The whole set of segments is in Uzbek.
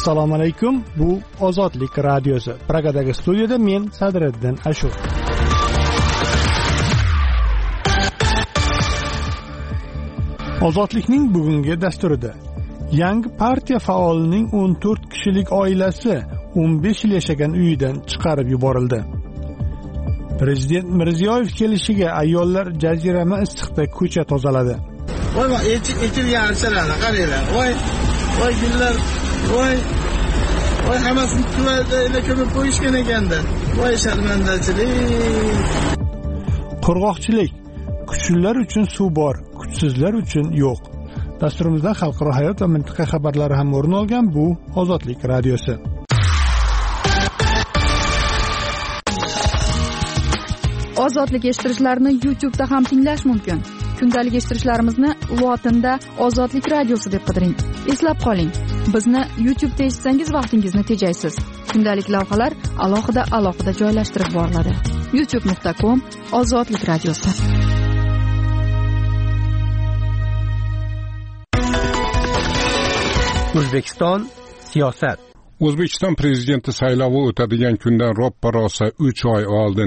Assalomu alaykum. Bu Ozodlik radiosi. Pragadagi studiyada men Sadriddin Ashur. Ozodlikning bugungi dasturida yangi partiya faolining 14 kishilik oilasi 15 yil yashagan uyidan chiqarib yuborildi. Prezident Mirziyoyev kelishiga ayollar jazirama issiqda ko'cha tozaladi. Voy, ekilgan archalarni qaranglar. Voy gullar, voy hammasini tuvalda ko'mib qo'yishgan ekanda. Voy sharmandachilik. Qurg'oqchilik. Kuchlilar uchun suv bor, kuchsizlar uchun yo'q. Dasturimizda xalqaro hayot va mintaqa xabarlari ham o'rin olgan. Bu Ozodlik radiosi. Ozodlik eshittirishlarni YouTube'da ham tinglash mumkin. Kundalik eshittirishlarimizni lotinda Ozodlik radiosi deb qidiring. Eslab qoling, bizni YouTube'da eshitsangiz vaqtingizni tejaysiz. Kundalik lavhalar alohida joylashtirib boriladi. youtube.com Ozodlik radiosi. O'zbekiston siyosat. O'zbekiston prezidenti saylovi o'tadigan kundan ro'ppa-rosa 3 oy oldin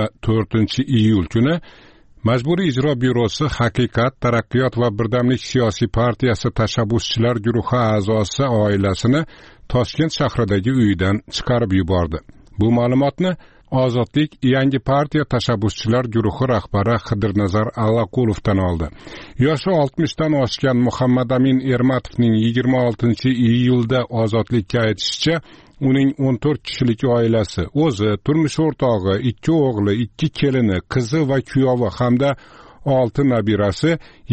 24-iyul kuni Majburiy ijro byurosi Haqiqat, taraqqiyot va birdamlik siyosiy partiyasi tashabbuschilar guruhi a'zosi oilasini Toshkent shahridagi uyidan chiqarib yubordi. Bu ma'lumotni Ozodlik yangi partiya tashabbuschilar guruhi rahbari Xidirnazar Allaqulovdan oldi. Yoshi 60 dan oshgan Muhammad Amin Ermatovning 26-iyulda Ozodlikka aytishicha, uning 14 kishilik oilasi, o'zi, turmush o'rtog'i, 2 o'g'li, 2 kelini, qizi va kuyovi hamda 6 nabirasi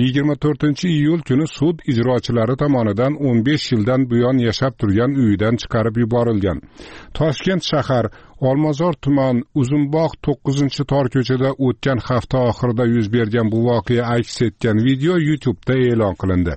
24-iyul kuni sud ijrochilari tomonidan 15 yildan buyon yashab turgan uyidan chiqarib yuborilgan. Toshkent shahar Olmazor tuman Uzunbog' 9-tor ko'chada o'tgan hafta oxirida yuz bergan bu voqea aks etgan video YouTube'da e'lon qilindi.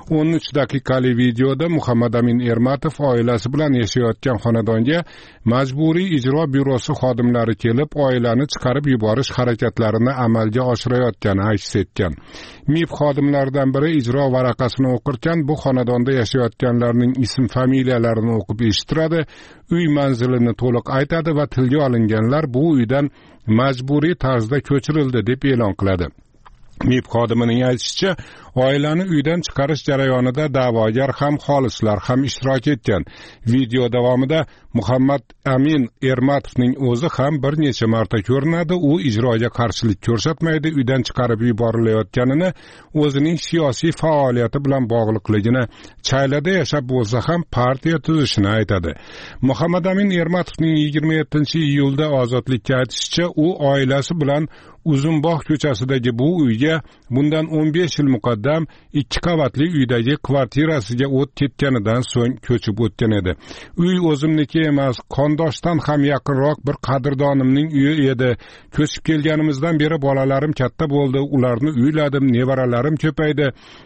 13 daqiqali videoda Muhammad Amin Ermatov oilasi bilan yashayotgan xonadonga Majburiy ijro byurosi xodimlari kelib, oilani chiqarib yuborish harakatlarini amalga oshirayotgani aks etgan. MIB xodimlaridan biri ijro varaqasini o'qirkan, bu xonadonda yashayotganlarning ism-familiyalarini o'qib eshittiradi, uy manzilini to'liq aytadi va tilga olinganlar bu uydan majburiy tarzda ko'chirildi deb e'lon qiladi. MIB xodimining aytishicha, oilani uydan chiqarish jarayonida da'vogar ham xolislar ham ishtirok etgan. Video davomida Muhammad Amin Ermatovning o'zi ham bir necha marta ko'rinadi. U ijroga qarshilik ko'rsatmaydi, uydan chiqarib yuborilayotganini, o'zining siyosiy faoliyati bilan bog'liqligini, Chaylada yashab bo'lsa ham partiya tuzishini aytadi. Muhammad Amin Ermatovning 27-iyulda Ozodlikka aytishicha, u oilasi bilan Uzunbog' ko'chasidagi bu uyga bundan 15 yil muqaddam 2 qavatli uydagi kvartirasiga o't ketganidan so'ng ko'chib o'tgan edi. Uy o'zimniki emas, qondoshdan ham yaqinroq bir qadrdonimning uyi edi. Ko'chib kelganimizdan beri bolalarim katta bo'ldi, ularni uyladim, nevaralarim ko'paydi.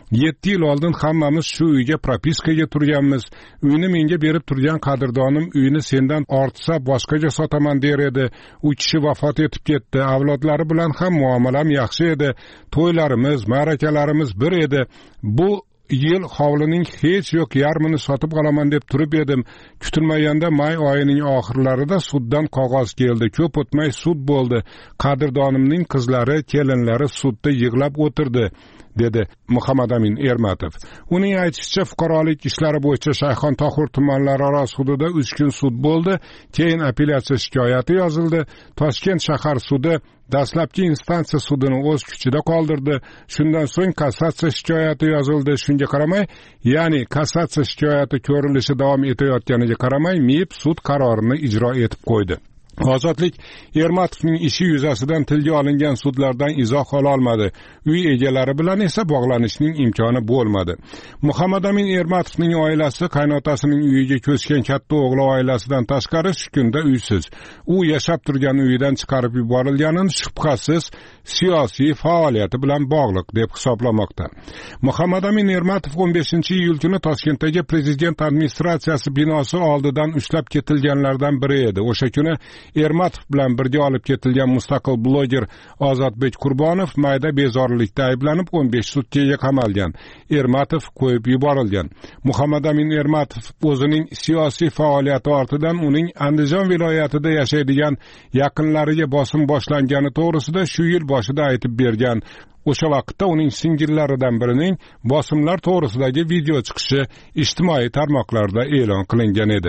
7 yil oldin hammamiz shu uyga propiskaga turganmiz. Uyni menga berib turgan qadrdonim uyni sendan ortsa boshqaga sotaman der edi. U kishi vafot etib ketdi. Avlodlari bilan ham muomalam yaxshi edi. To'ylarimiz, ma'rakalarimiz bir edi. Bu yil hovlining hech yo'q yarmini sotib olaman deb turib edim. Kutilmaganda may oyining oxirlarida suddan qog'oz keldi. Ko'p o'tmay sud bo'ldi. Qadrdonimning qizlari, kelinlari sudda yig'lab o'tirdi, dedi Muhammad Amin Ermatov. Uning aytishicha, fuqarolik ishlari bo'yicha Shayxontohur tumanlararo sudida 3 kun sud bo'ldi. Keyin apellyatsiya shikoyati yozildi. Toshkent shahar sudi dastlabki instansiya sudini o'z kuchida qoldirdi. Shundan so'ng kassatsiya shikoyati yozildi. Shunga qaramay, ya'ni kassatsiya shikoyati ko'rilishi davom etayotganiga qaramay, MIB sud qarorini ijro etib qo'ydi. Ozodlik Ermatovning ishi yuzasidan tilga olingan sudlardan izoh ola olmadi. Uy egalari bilan esa bog'lanishning imkoni bo'lmadi. Muhammad Amin Ermatovning oilasi qaynotasining uyiga ko'chgan katta o'g'li oilasidan tashqari shu kunda uysiz. U yashab turgan uyidan chiqarib yuborilganini shubhasiz siyosiy faoliyati bilan bog'liq deb hisoblamoqda. Muhammad Amin Ermatov 15-iyul kuni Toshkentdagi prezident administratsiyasi binosi oldidan ushlab ketilganlardan biri edi. O'sha kuni Ermatov bilan birga olib ketilgan mustaqil bloger Ozodbek Qurbonov mayda bezorilikda ayblanib 15 sutkaga qamalgan. Ermatov qo'yib yuborilgan. Muhammadamin Ermatov o'zining siyosiy faoliyati ortidan uning Andijon viloyatida yashaydigan yaqinlariga bosim boshlangani to'g'risida shu yil boshida aytib bergan. O'sha vaqtda uning singillaridan birining bosimlar to'g'risidagi video chiqishi ijtimoiy tarmoqlarda e'lon qilingan edi.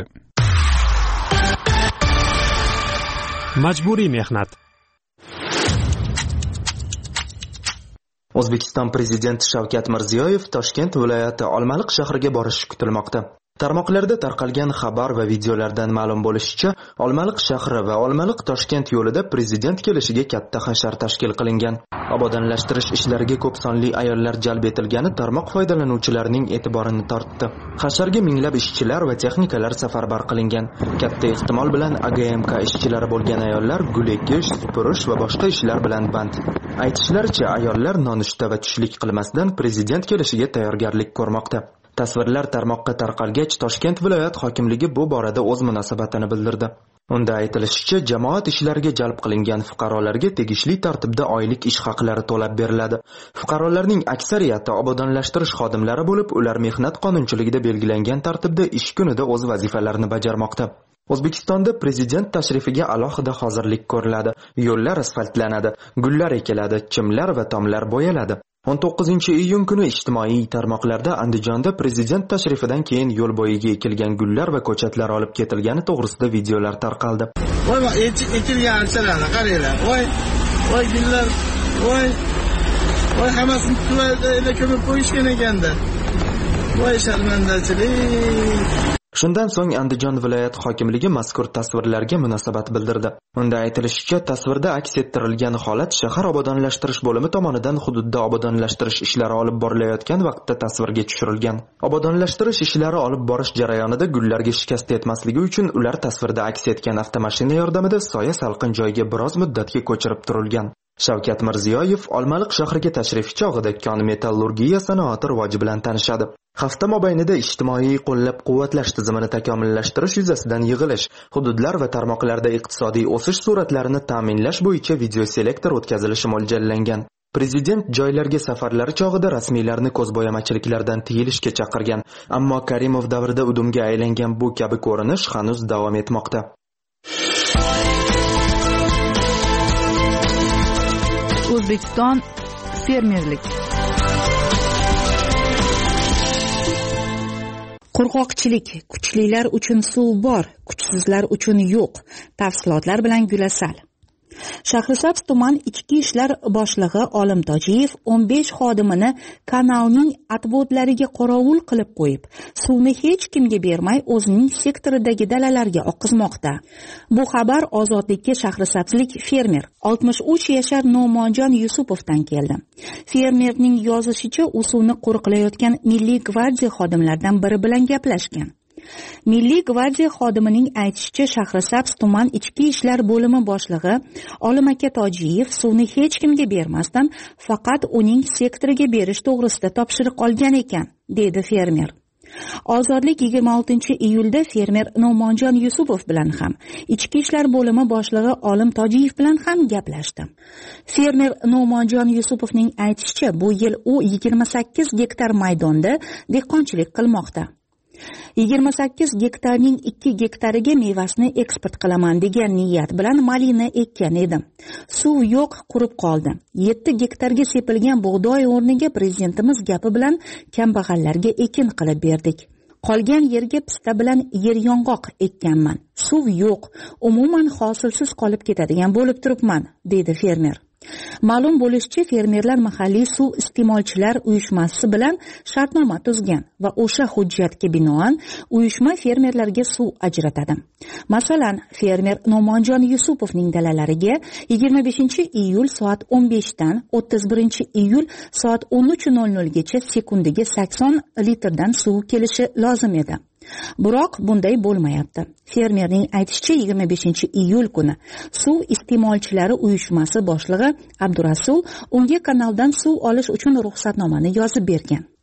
Majburiy mehnat. O'zbekiston Prezidenti Shavkat Mirziyoyev Toshkent viloyati Olmaliq shahriga borishi kutilmoqda. Tarmoqlarda tarqalgan xabar va videolardan ma'lum bo'lishicha, Olmaliq shahri va Olmaliq Toshkent yo'lida prezident kelishiga katta hashar tashkil qilingan. Obodonlashtirish ishlariga ko'p sonli ayollar jalb etilgani tarmoq foydalanuvchilarining e'tiborini tortdi. Hasharga minglab ishchilar va texnikalar safarbar qilingan. Katta ehtimol bilan AGMK ishchilari bo'lgan ayollar gul ekish, supurish va boshqa ishlar bilan band. Aytishlaricha, ayollar nonushta va tushlik qilmasdan prezident kelishiga tayyorgarlik ko'rmoqda. Tasvirlar tarmoqqa tarqalgach, Toshkent viloyat hokimligi bu borada o'z munosabatini bildirdi. Unda aytilishicha, jamoat ishlariga jalb qilingan fuqarolarga tegishli tartibda oylik ish haqlari to'lab beriladi. Fuqarolarning aksariyati obodonlashtirish xodimlari bo'lib, ular mehnat qonunchiligida belgilangan tartibda ish kunida o'z vazifalarini bajarmoqda. O'zbekistonda prezident tashrifiga alohida hozirlik ko'riladi. Yo'llar asfaltlanadi, gullar ekiladi, chimlar va tomlar bo'yaladi. 19-iyun kuni ijtimoiy tarmoqlarda Andijonda prezident tashrifidan keyin yo'l bo'yiga ekilgan gullar va ko'chatlar olib ketilgani to'g'risida videolar tarqaldi. Voy, ekilgan archalarni qaranglar. Voy gullar, voy hammasini tuvalda ko'mib qo'yishgan ekanda. Voy sharmandachilik. Shundan so'ng Andijon viloyat hokimligi mazkur tasvirlarga munosabat bildirdi. Unda aytilishicha, tasvirda aks ettirilgan holat shahar obodonlashtirish bo'limi tomonidan hududda obodonlashtirish ishlari olib borilayotgan vaqtda tasvirga tushirilgan. Obodonlashtirish ishlari olib borish jarayonida gullarga shikast yetmasligi uchun ular tasvirda aks etgan avtomashina yordamida soya salqin joyga biroz muddatga ko'chirib turilgan. Shavkat Mirziyoyev Olmaliq shahriga tashrif chog'ida kon-metallurgiya sanoati rivoji bilan tanishadi. Hafta mobaynida ijtimoiy qo'llab-quvvatlash tizimini takomillashtirish yuzasidan yig'ilish, hududlar va tarmoqlarda iqtisodiy o'sish sur'atlarini ta'minlash bo'yicha videoselektor o'tkazilishi mo'ljallangan. Prezident joylarga safarlari chog'ida rasmiylarni ko'zbo'yamachiliklardan tiyilishga chaqirgan, ammo Karimov davrida udumga aylangan bu kabi ko'rinish hanuz davom etmoqda. O'zbekiston fermerlik. Qurg'oqchilik, kuchlilar uchun suv bor, kuchsizlar uchun yo'q. Tafsilotlar bilan Gulasal. Shahrisabz tuman ichki ishlar boshlig'i Olim Tojiyev 15 xodimini kanalning atvodlariga qorovul qilib qo'yib, suvni hech kimga bermay o'zining sektoridagi dalalarga oqizmoqda. Bu xabar Ozodlikka shahrisabzlik fermer 63 yashar No'monjon Yusupovdan keldi. Fermerning yozishicha, u suvni qo'riqlayotgan Milliy gvardiya xodimlaridan biri bilan gaplashgan. Milliy gvardiya xodimining aytishicha, Shahrisabz tuman ichki ishlar bo'limi boshlig'i Olim aka Tojiyev suvni hech kimga bermasdan faqat uning sektoriga berish to'g'risida topshiriq olgan ekan, dedi fermer. Ozodlik 26-iyulda fermer No'monjon Yusupov bilan ham, ichki ishlar bo'limi boshlig'i Olim Tojiyev bilan ham gaplashdi. Fermer No'monjon Yusupovning aytishicha, bu yil u 28 gektar maydonda dehqonchilik qilmoqda. 28 gektarning 2 gektariga mevasini eksport qilaman degan niyat bilan malina ekkan edim. Suv yo'q, qurib qoldi. 7 gektarga sepilgan bug'doy o'rniga prezidentimiz gapi bilan kambag'allarga ekin qilib berdik. Qolgan yerga pista bilan yer yong'oq ekkanman. Suv yo'q, umuman hosilsiz qolib ketadigan bo'lib turibman, dedi fermer. Ma'lum bo'lishicha, fermerlar mahalliy suv iste'molchilar uyushmasi bilan shartnoma tuzgan va o'sha hujjatga binoan uyushma fermerlarga suv ajratadi. Masalan, fermer No'monjon Yusupovning dalalariga 25-iyul soat 15 dan 31-iyul soat 13:00 gacha sekundiga 80 litrdan suv kelishi lozim edi. Biroq bunday bo'lmayapti. Fermerning aytishicha, 25-iyul kuni suv iste'molchilari uyushmasi boshlig'i Abdurasul unga kanaldan suv olish uchun ruxsatnomani yozib bergan.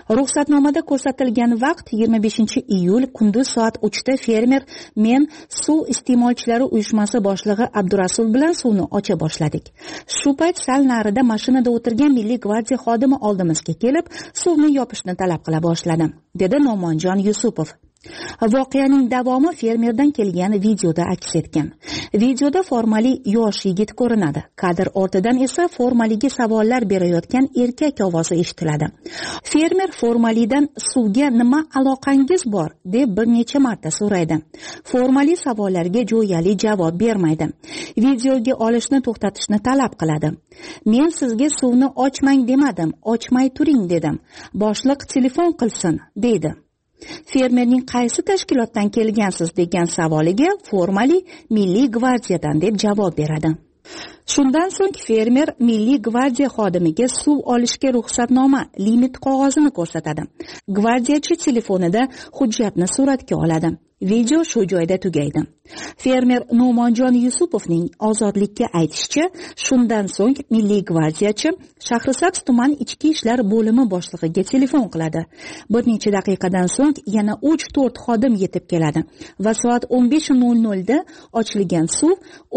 Ruxsatnomada ko'rsatilgan vaqt 25-iyul kunduz soat 3da fermer men suv iste'molchilari uyushmasi boshlig'i Abdurasul bilan suvni ocha boshladik. Shu payt sal narida mashinada o'tirgan Milliy gvardiya xodimi oldimizga kelib, suvni yopishni talab qila boshladi, dedi No'monjon Yusupov. Voqeaning davomi fermerdan kelgan videoda aks etgan. Videoda formali yosh yigit ko'rinadi. Kadr ortidan esa formaliga savollar berayotgan erkak ovozi eshitiladi. Fermer formalidan suvga nima aloqangiz bor deb bir necha marta so'raydi. Formali savollarga jo'yali javob bermaydi. Videoga olishni to'xtatishni talab qiladi. Men sizga suvni ochmang demadim, ochmay turing dedim. Boshliq telefon qilsin, deydi. Fermerning qaysi tashkilotdan kelgansiz degan savoliga formali Milliy gvardiyadan deb javob beradi. Shundan so'ng fermer Milliy gvardiya xodimiga suv olishga ruxsatnoma limit qog'ozini ko'rsatadi. Gvardiyachi telefonida hujjatni suratga oladi. Video shu joyda tugaydi. Fermer No'monjon Yusupovning ozodlikka aytishicha, shundan so'ng Milliy gvardiyachi Shahrisabz tuman ichki ishlar bo'limi boshlig'iga telefon qiladi. Bir necha daqiqadan so'ng yana 3-4 xodim yetib keladi va soat 15:00 da ochilgan suv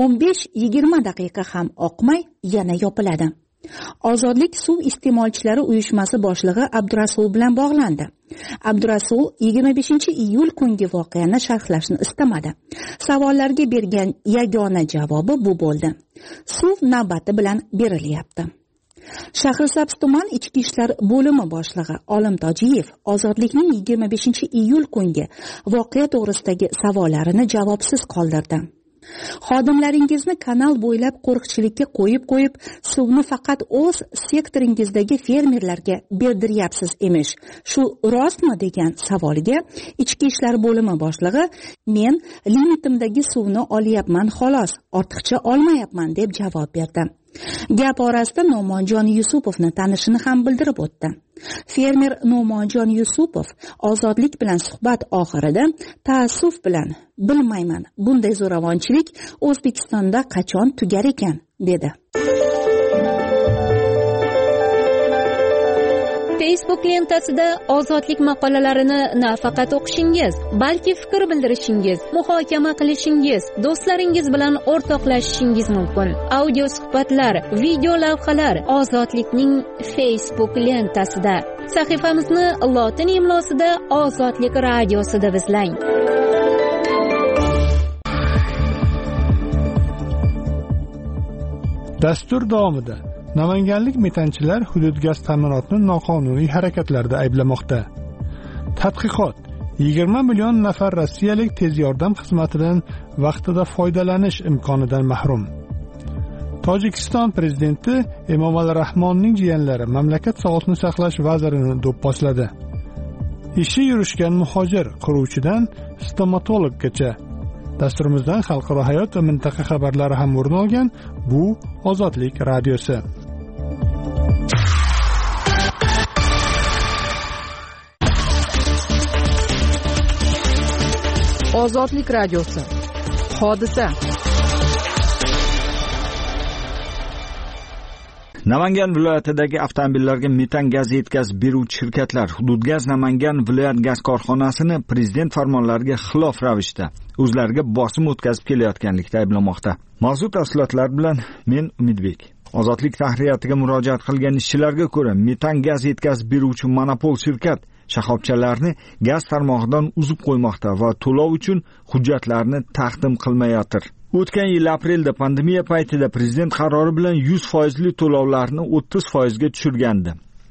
15-20 daqiqa ham oqmay yana yopiladi. Ozodlik suv iste'molchilari uyushmasi boshlig'i Abdurasul bilan bog'landi. Abdurasul 25-iyul kungi voqeani sharhlashni istamadi. Savollarga bergan yagona javobi bu bo'ldi. Suv navbati bilan berilyapti. Shahrisabz tuman ichki ishlar bo'limi boshlig'i Olim Tojiyev ozodlikning 25-iyul kungi voqea to'g'risidagi savollarini javobsiz qoldirdi. Xodimlaringizni kanal bo'ylab qo'riqchilikka qo'yib, suvni faqat o'z sektoringizdagi fermerlarga berdiryapsiz emish. Shu rostmi degan savoliga ichki ishlar bo'limi boshlig'i men limitimdagi suvni olyapman xolos, ortiqcha olmayapman deb javob berdi. Gap orasida No'monjon Yusupovni tanishini ham bildirib o'tdi. Fermer No'monjon Yusupov ozodlik bilan suhbat oxirida taassuf bilan bilmayman, bunday zo'ravonchilik O'zbekistonda qachon tugar ekan, dedi. Facebook lentasida ozodlik maqolalarini nafaqat o'qishingiz, balki fikr bildirishingiz, muhokama qilishingiz, do'stlaringiz bilan o'rtoqlashishingiz mumkin. Audio suhbatlar, video lavhalar ozodlikning Facebook lentasida. Sahifamizni lotin imlosida Ozodlik radiosida izlang. Dastur davomida namanganlik metanchilar hudud gaz ta'minotini noqonuniy harakatlarda ayblamoqda. Tadqiqot: 20 million nafar rossiyalik tez yordam xizmatidan vaqtida foydalanish imkonidan mahrum. Tojikiston prezidenti Emomali Rahmonning jiyanlari mamlakat sog'liqni saqlash vazirini do'pposladi. Ishi yurishgan muhojir quruvchidan stomatologgacha. Dasturimizdan xalqaro hayot va mintaqa xabarlari ham o'rin olgan. Bu Ozodlik radiosi. Ozodlik radiosi. Hodisa. Namangan viloyatidagi avtomobillarga metan gaz yetkazib beruvchi shirkatlar Hududgaz Namangan viloyat gaz korxonasini prezident farmonlariga xilof ravishda o'zlariga bosim o'tkazib kelayotganlikda ayblamoqda. Mavzu tafsilotlar bilan men Umidbek. Ozodlik tahriyatiga murojaat qilgan ishchilarga ko'ra, metan gaz yetkazib beruvchi monopol shirkat shaxobchalarni gaz tarmog'idan uzib qo'ymoqda va to'lov uchun hujjatlarni taqdim qilmayotir. O'tgan yil aprelda pandemiya paytida prezident qarori bilan 100% to'lovlarni 30% ga tushirgandi.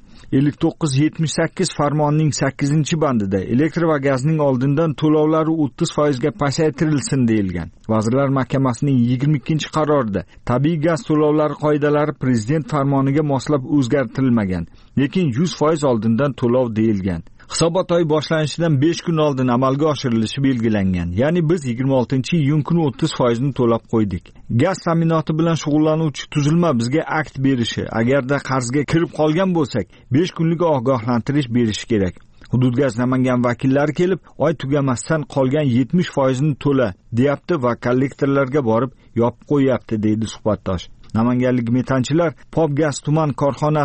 5978 farmonning 8-bandida elektr va gazning oldindan to'lovlari 30% ga pasaytirilsin deyilgan. Vazirlar Mahkamasining 22-qarorida tabiiy gaz to'lovlari qoidalari prezident farmoniga moslab o'zgartirilmagan, lekin 100% oldindan to'lov deyilgan. Hisobot oyi boshlanishidan 5 kun oldin amalga oshirilishi belgilangan. Ya'ni biz 26-iyun kuni 30% ni to'lab qo'ydik. Gaz ta'minoti bilan shug'ullanuvchi tuzilma bizga akt berishi, agarda qarzga kirib qolgan bo'lsak, 5 kunlik ogohlantirish berishi kerak. Hududgaz Namangan vakillari kelib, oy tugamasdan qolgan 70% ni to'la deyapti va kollektorlarga borib yopib qo'yapti, deydi suhbatdosh. Namanganlik metanchilar Popgaz tuman korxonasi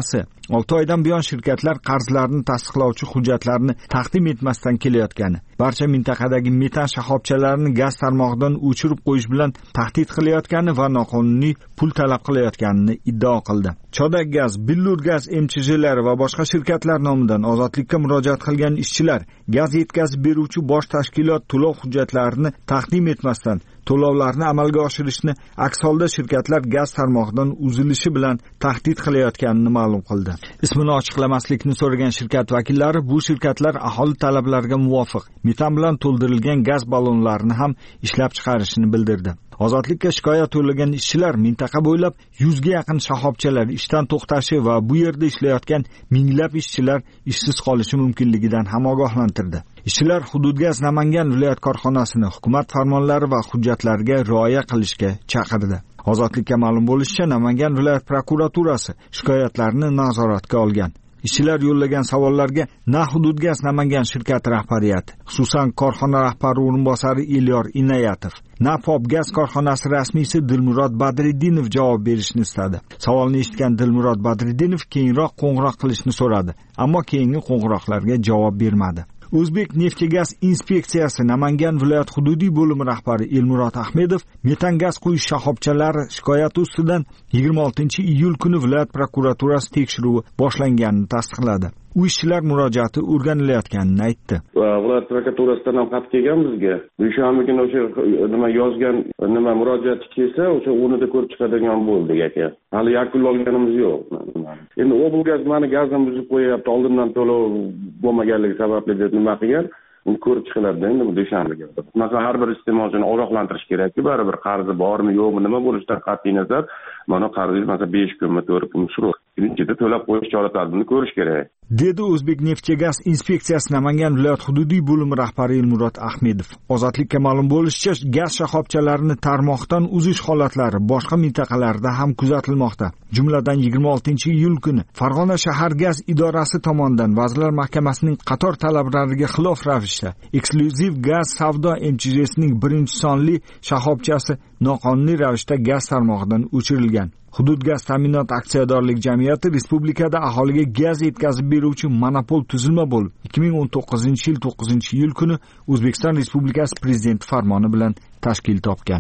6 oydan buyon shirkatlar qarzlarni tasdiqlovchi hujjatlarni taqdim etmasdan kelayotgani, barcha mintaqadagi metan shoxobchalarini gaz tarmog'idan o'chirib qo'yish bilan tahdid qilayotgani va noqonuniy pul talab qilayotganini iddao qildi. Chodak gaz, Billur gaz MCHlari va boshqa shirkatlar nomidan ozodlikka murojaat qilgan ishchilar gaz yetkazib beruvchi bosh tashkilot to'lov hujjatlarini taqdim etmasdan to'lovlarni amalga oshirishni, aks holda shirkatlar gaz tarmog'idan uzilishi bilan tahdid qilayotganini ma'lum qildi. Ismini ochiqlamaslikni so'ragan shirkat vakillari bu shirkatlar aholi talablariga muvofiq metan bilan to'ldirilgan gaz ballonlarini ham ishlab chiqarishini bildirdi. Ozodlikka shikoyat yo'llagan ishchilar mintaqa bo'ylab 100 ga yaqin shoxobchalar ishdan to'xtashi va bu yerda ishlayotgan minglab ishchilar ishsiz qolishi mumkinligidan ham ogohlantirdi. Ishchilar Hududgaz Namangan viloyat korxonasini hukumat farmonlari va hujjatlariga rioya qilishga chaqirdi. Ozodlikka ma'lum bo'lishicha, Namangan viloyat prokuraturasi shikoyatlarni nazoratga olgan. Ishchilar yo'llagan savollarga na Hududgaz Namangan shirkati rahbariyati, xususan korxona rahbari o'rinbosari Elyor Inoyatov, na Popgaz korxonasi rasmiysi Dilmurod Badriddinov javob berishni istadi. Savolni eshitgan Dilmurod Badriddinov keyinroq qo'ng'iroq qilishni so'radi, ammo keyingi qo'ng'iroqlarga javob bermadi. O'zbek Neftgaz inspeksiyasi Namangan viloyat hududiy bo'limi rahbari Elmurod Ahmedov metan gaz quyish shoxobchalari shikoyati ustidan 26-iyul kuni viloyat prokuraturasi tekshiruvi boshlanganini tasdiqladi. U ishchilar murojaati o'rganilayotganini aytdi. Viloyat prokuraturasidan ham xat kelgan bizga. Dushanba kuni o'sha yozgan murojaati kelsa, o'sha o'rnida ko'rib chiqadigan bo'ldik aka. Hali yakunlanganimiz yo'q. Endi Oblgaz mani gazdan buzib qo'yapti, oldindan to'lov bo'lmaganligi sababli deb nima qilgan? Uni ko'rib chiqiladi endi bu dushanbaga. Masalan, har bir iste'molchini ogohlantirish kerak-ku, baribir qarzi bormi, yo'qmi, nima bo'lishidan qat'iy nazar, mana qarzingiz masalan 5 kunmi, 4 kun shuruq. Birinchida to'lab qo'yish chora-tadbirini ko'rish kerak. Dedi O'zbek Neftgaz inspeksiyasi Namangan viloyat hududiy bo'limi rahbari Elmurod Ahmedov. Ozodlikka ma'lum bo'lishicha, gaz shoxobchalarini tarmoqdan uzish holatlari boshqa mintaqalarda ham kuzatilmoqda. Jumladan 26-iyul kuni Farg'ona shahar gaz idorasi tomonidan Vazirlar Mahkamasining qator talablariga xilof ravishda eksklyuziv gaz savdo MCHsining 1-sonli shoxobchasi noqonuniy ravishda gaz tarmog'idan o'chirilgan. Hududgaz ta'minot aksiyadorlik jamiyati respublikada aholiga gaz yetkazib beruvchi monopol tuzilma bo'lib, 2019-yil 9-iyul kuni O'zbekiston Respublikasi Prezidenti farmoni bilan tashkil topgan.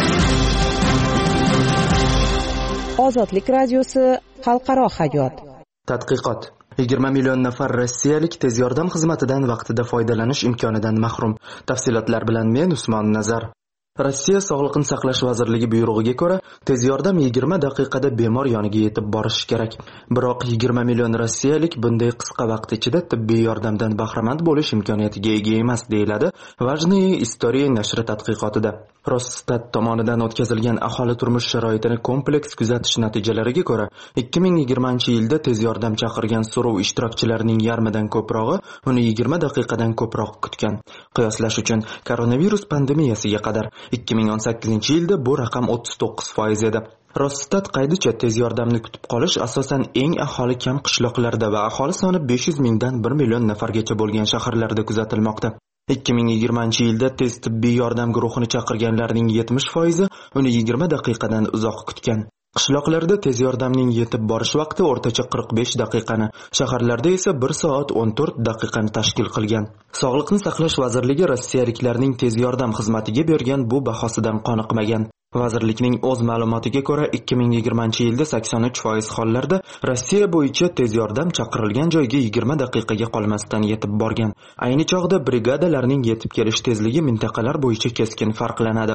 Ozodlik radiosi xalqaro hayot. Tadqiqot. 20 million nafar rossiyalik tez yordam xizmatidan vaqtida foydalanish imkonidan mahrum. Tafsilotlar bilan men Usmon Nazar. Rossiya Sog'liqni saqlash vazirligi buyrug'iga ko'ra, tez yordam 20 daqiqada bemor yoniga yetib borishi kerak. Biroq 20 million rossiyalik bunday qisqa vaqt ichida tibbiy yordamdan bahramand bo'lish imkoniyatiga ega emas, deyiladi Vajniye Istoriya nashri tadqiqotida. Rosstat tomonidan o'tkazilgan aholi turmush sharoitini kompleks kuzatish natijalariga ko'ra, 2020-yilda tez yordam chaqirgan so'rov ishtirokchilarining yarmidan ko'prog'i uni 20 daqiqadan ko'proq kutgan. Qiyoslash uchun koronavirus pandemiyasiga qadar 2018-yilda bu raqam 39% edi. Rosstat qaydicha tez yordamni kutib qolish asosan eng aholi kam qishloqlarda va aholi soni 500 mingdan 1 million nafargacha bo'lgan shaharlarda kuzatilmoqda. 2020-yilda tez tibbiy yordam guruhini chaqirganlarning 70% uni 20 daqiqadan uzoq kutgan. Qishloqlarda tez yordamning yetib borish vaqti o'rtacha 45 daqiqani, shaharlarda esa 1 soat 14 daqiqani tashkil qilgan. Sog'liqni saqlash vazirligi rossiyaliklarning tez yordam xizmatiga bergan bu bahosidan qoniqmagan. Vazirlikning o'z ma'lumotiga ko'ra, 2020-yilda 83% hollarda Rossiya bo'yicha tez yordam chaqirilgan joyga 20 daqiqaga qolmasdan yetib borgan. Ayni chog'da brigadalarning yetib kelish tezligi mintaqalar bo'yicha keskin farqlanadi.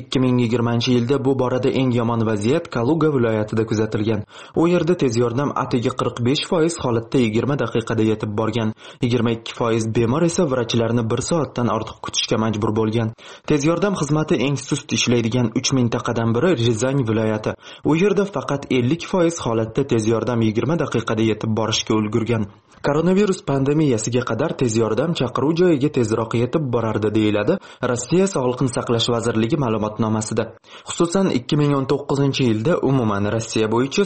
2020-yilda bu borada eng yomon vaziyat Kaluga viloyatida kuzatilgan. U yerda tez yordam atigi 45% holatda 20 daqiqada yetib borgan. 22% bemor esa vrachlarni 1 soatdan ortiq kutishga majbur bo'lgan. Tez yordam xizmati eng sust ishlaydigan 3 mintaqadan biri Rizany viloyati. U yerda faqat 50% holatda tez yordam 20 daqiqada yetib borishga ulgurgan. Koronavirus pandemiyasiga qadar tez yordam chaqiruv joyiga tezroq yetib borardi, deyiladi Rossiya Sog'liqni saqlash vazirligi ma'lumotnomasida. Xususan 2019-yilda umuman Rossiya bo'yicha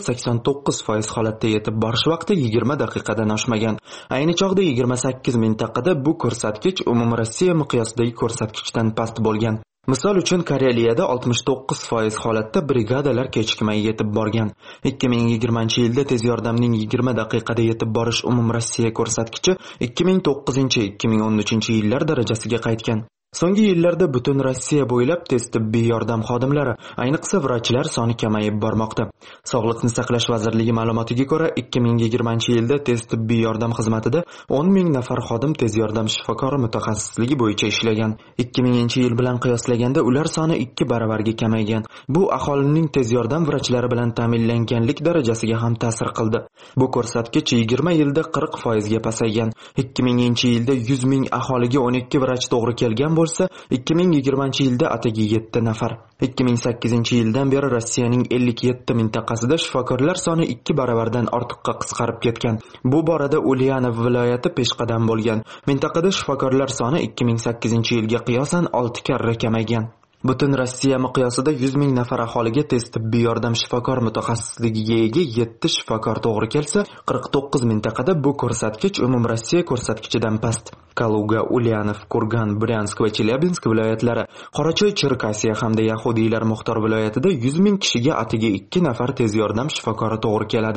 89% holatda yetib borish vaqti 20 daqiqadan oshmagan. Ayni chog'da 28 mintaqada bu ko'rsatkich umum Rossiya miqyosidagi ko'rsatkichdan past bo'lgan. Misol uchun Kareliyada 69% holatda brigadalar kechikmay yetib borgan. 2020-yilda tez yordamning 20 daqiqada yetib borish umum Rossiya ko'rsatkichi 2009-2013-yillar darajasiga qaytgan. So'nggi yillarda butun Rossiya bo'ylab tez tibbiy yordam xodimlari, ayniqsa vrachlar soni kamayib bormoqda. Sog'liqni saqlash vazirligi ma'lumotiga ko'ra, 2020-yilda tez tibbiy yordam xizmatida 10,000 nafar xodim tez yordam shifokori mutaxassisligi bo'yicha ishlagan. 2000-yil bilan qiyoslaganda ular soni 2 baravarga kamaygan. Bu aholining tez yordam vrachlari bilan ta'minlanganlik darajasiga ham ta'sir qildi. Bu ko'rsatkich 20 yilda 40% ga pasaygan. 2000-yilda 100,000 aholiga 12 vrach to'g'ri kelgan bo'lsa, 2020-yilda atigi 7 nafar. 2008-yildan beri Rossiyaning 57 mintaqasida shifokorlar soni 2 baravardan ortiqqa qisqarib ketgan. Bu borada Ulyanov viloyati peshqadam bo'lgan. Mintaqada shifokorlar soni 2008-yilga qiyosan 6 karra kamaygan. Butun Rossiya miqyosida 100,000 nafar aholiga tez tibbiy yordam shifokor mutaxassisligiga ega 7 shifokor to'g'ri kelsa, 49 mintaqada bu ko'rsatkich umum Rossiya ko'rsatkichidan past. Kaluga, Ulyanov, Kurgan, Bryansk va Chelyabinsk viloyatlari, Qorachoy, Cherkasiya hamda Yahudiylar muxtor viloyatida 100,000 kishiga atigi 2 nafar tez yordam shifokori to'g'ri keladi.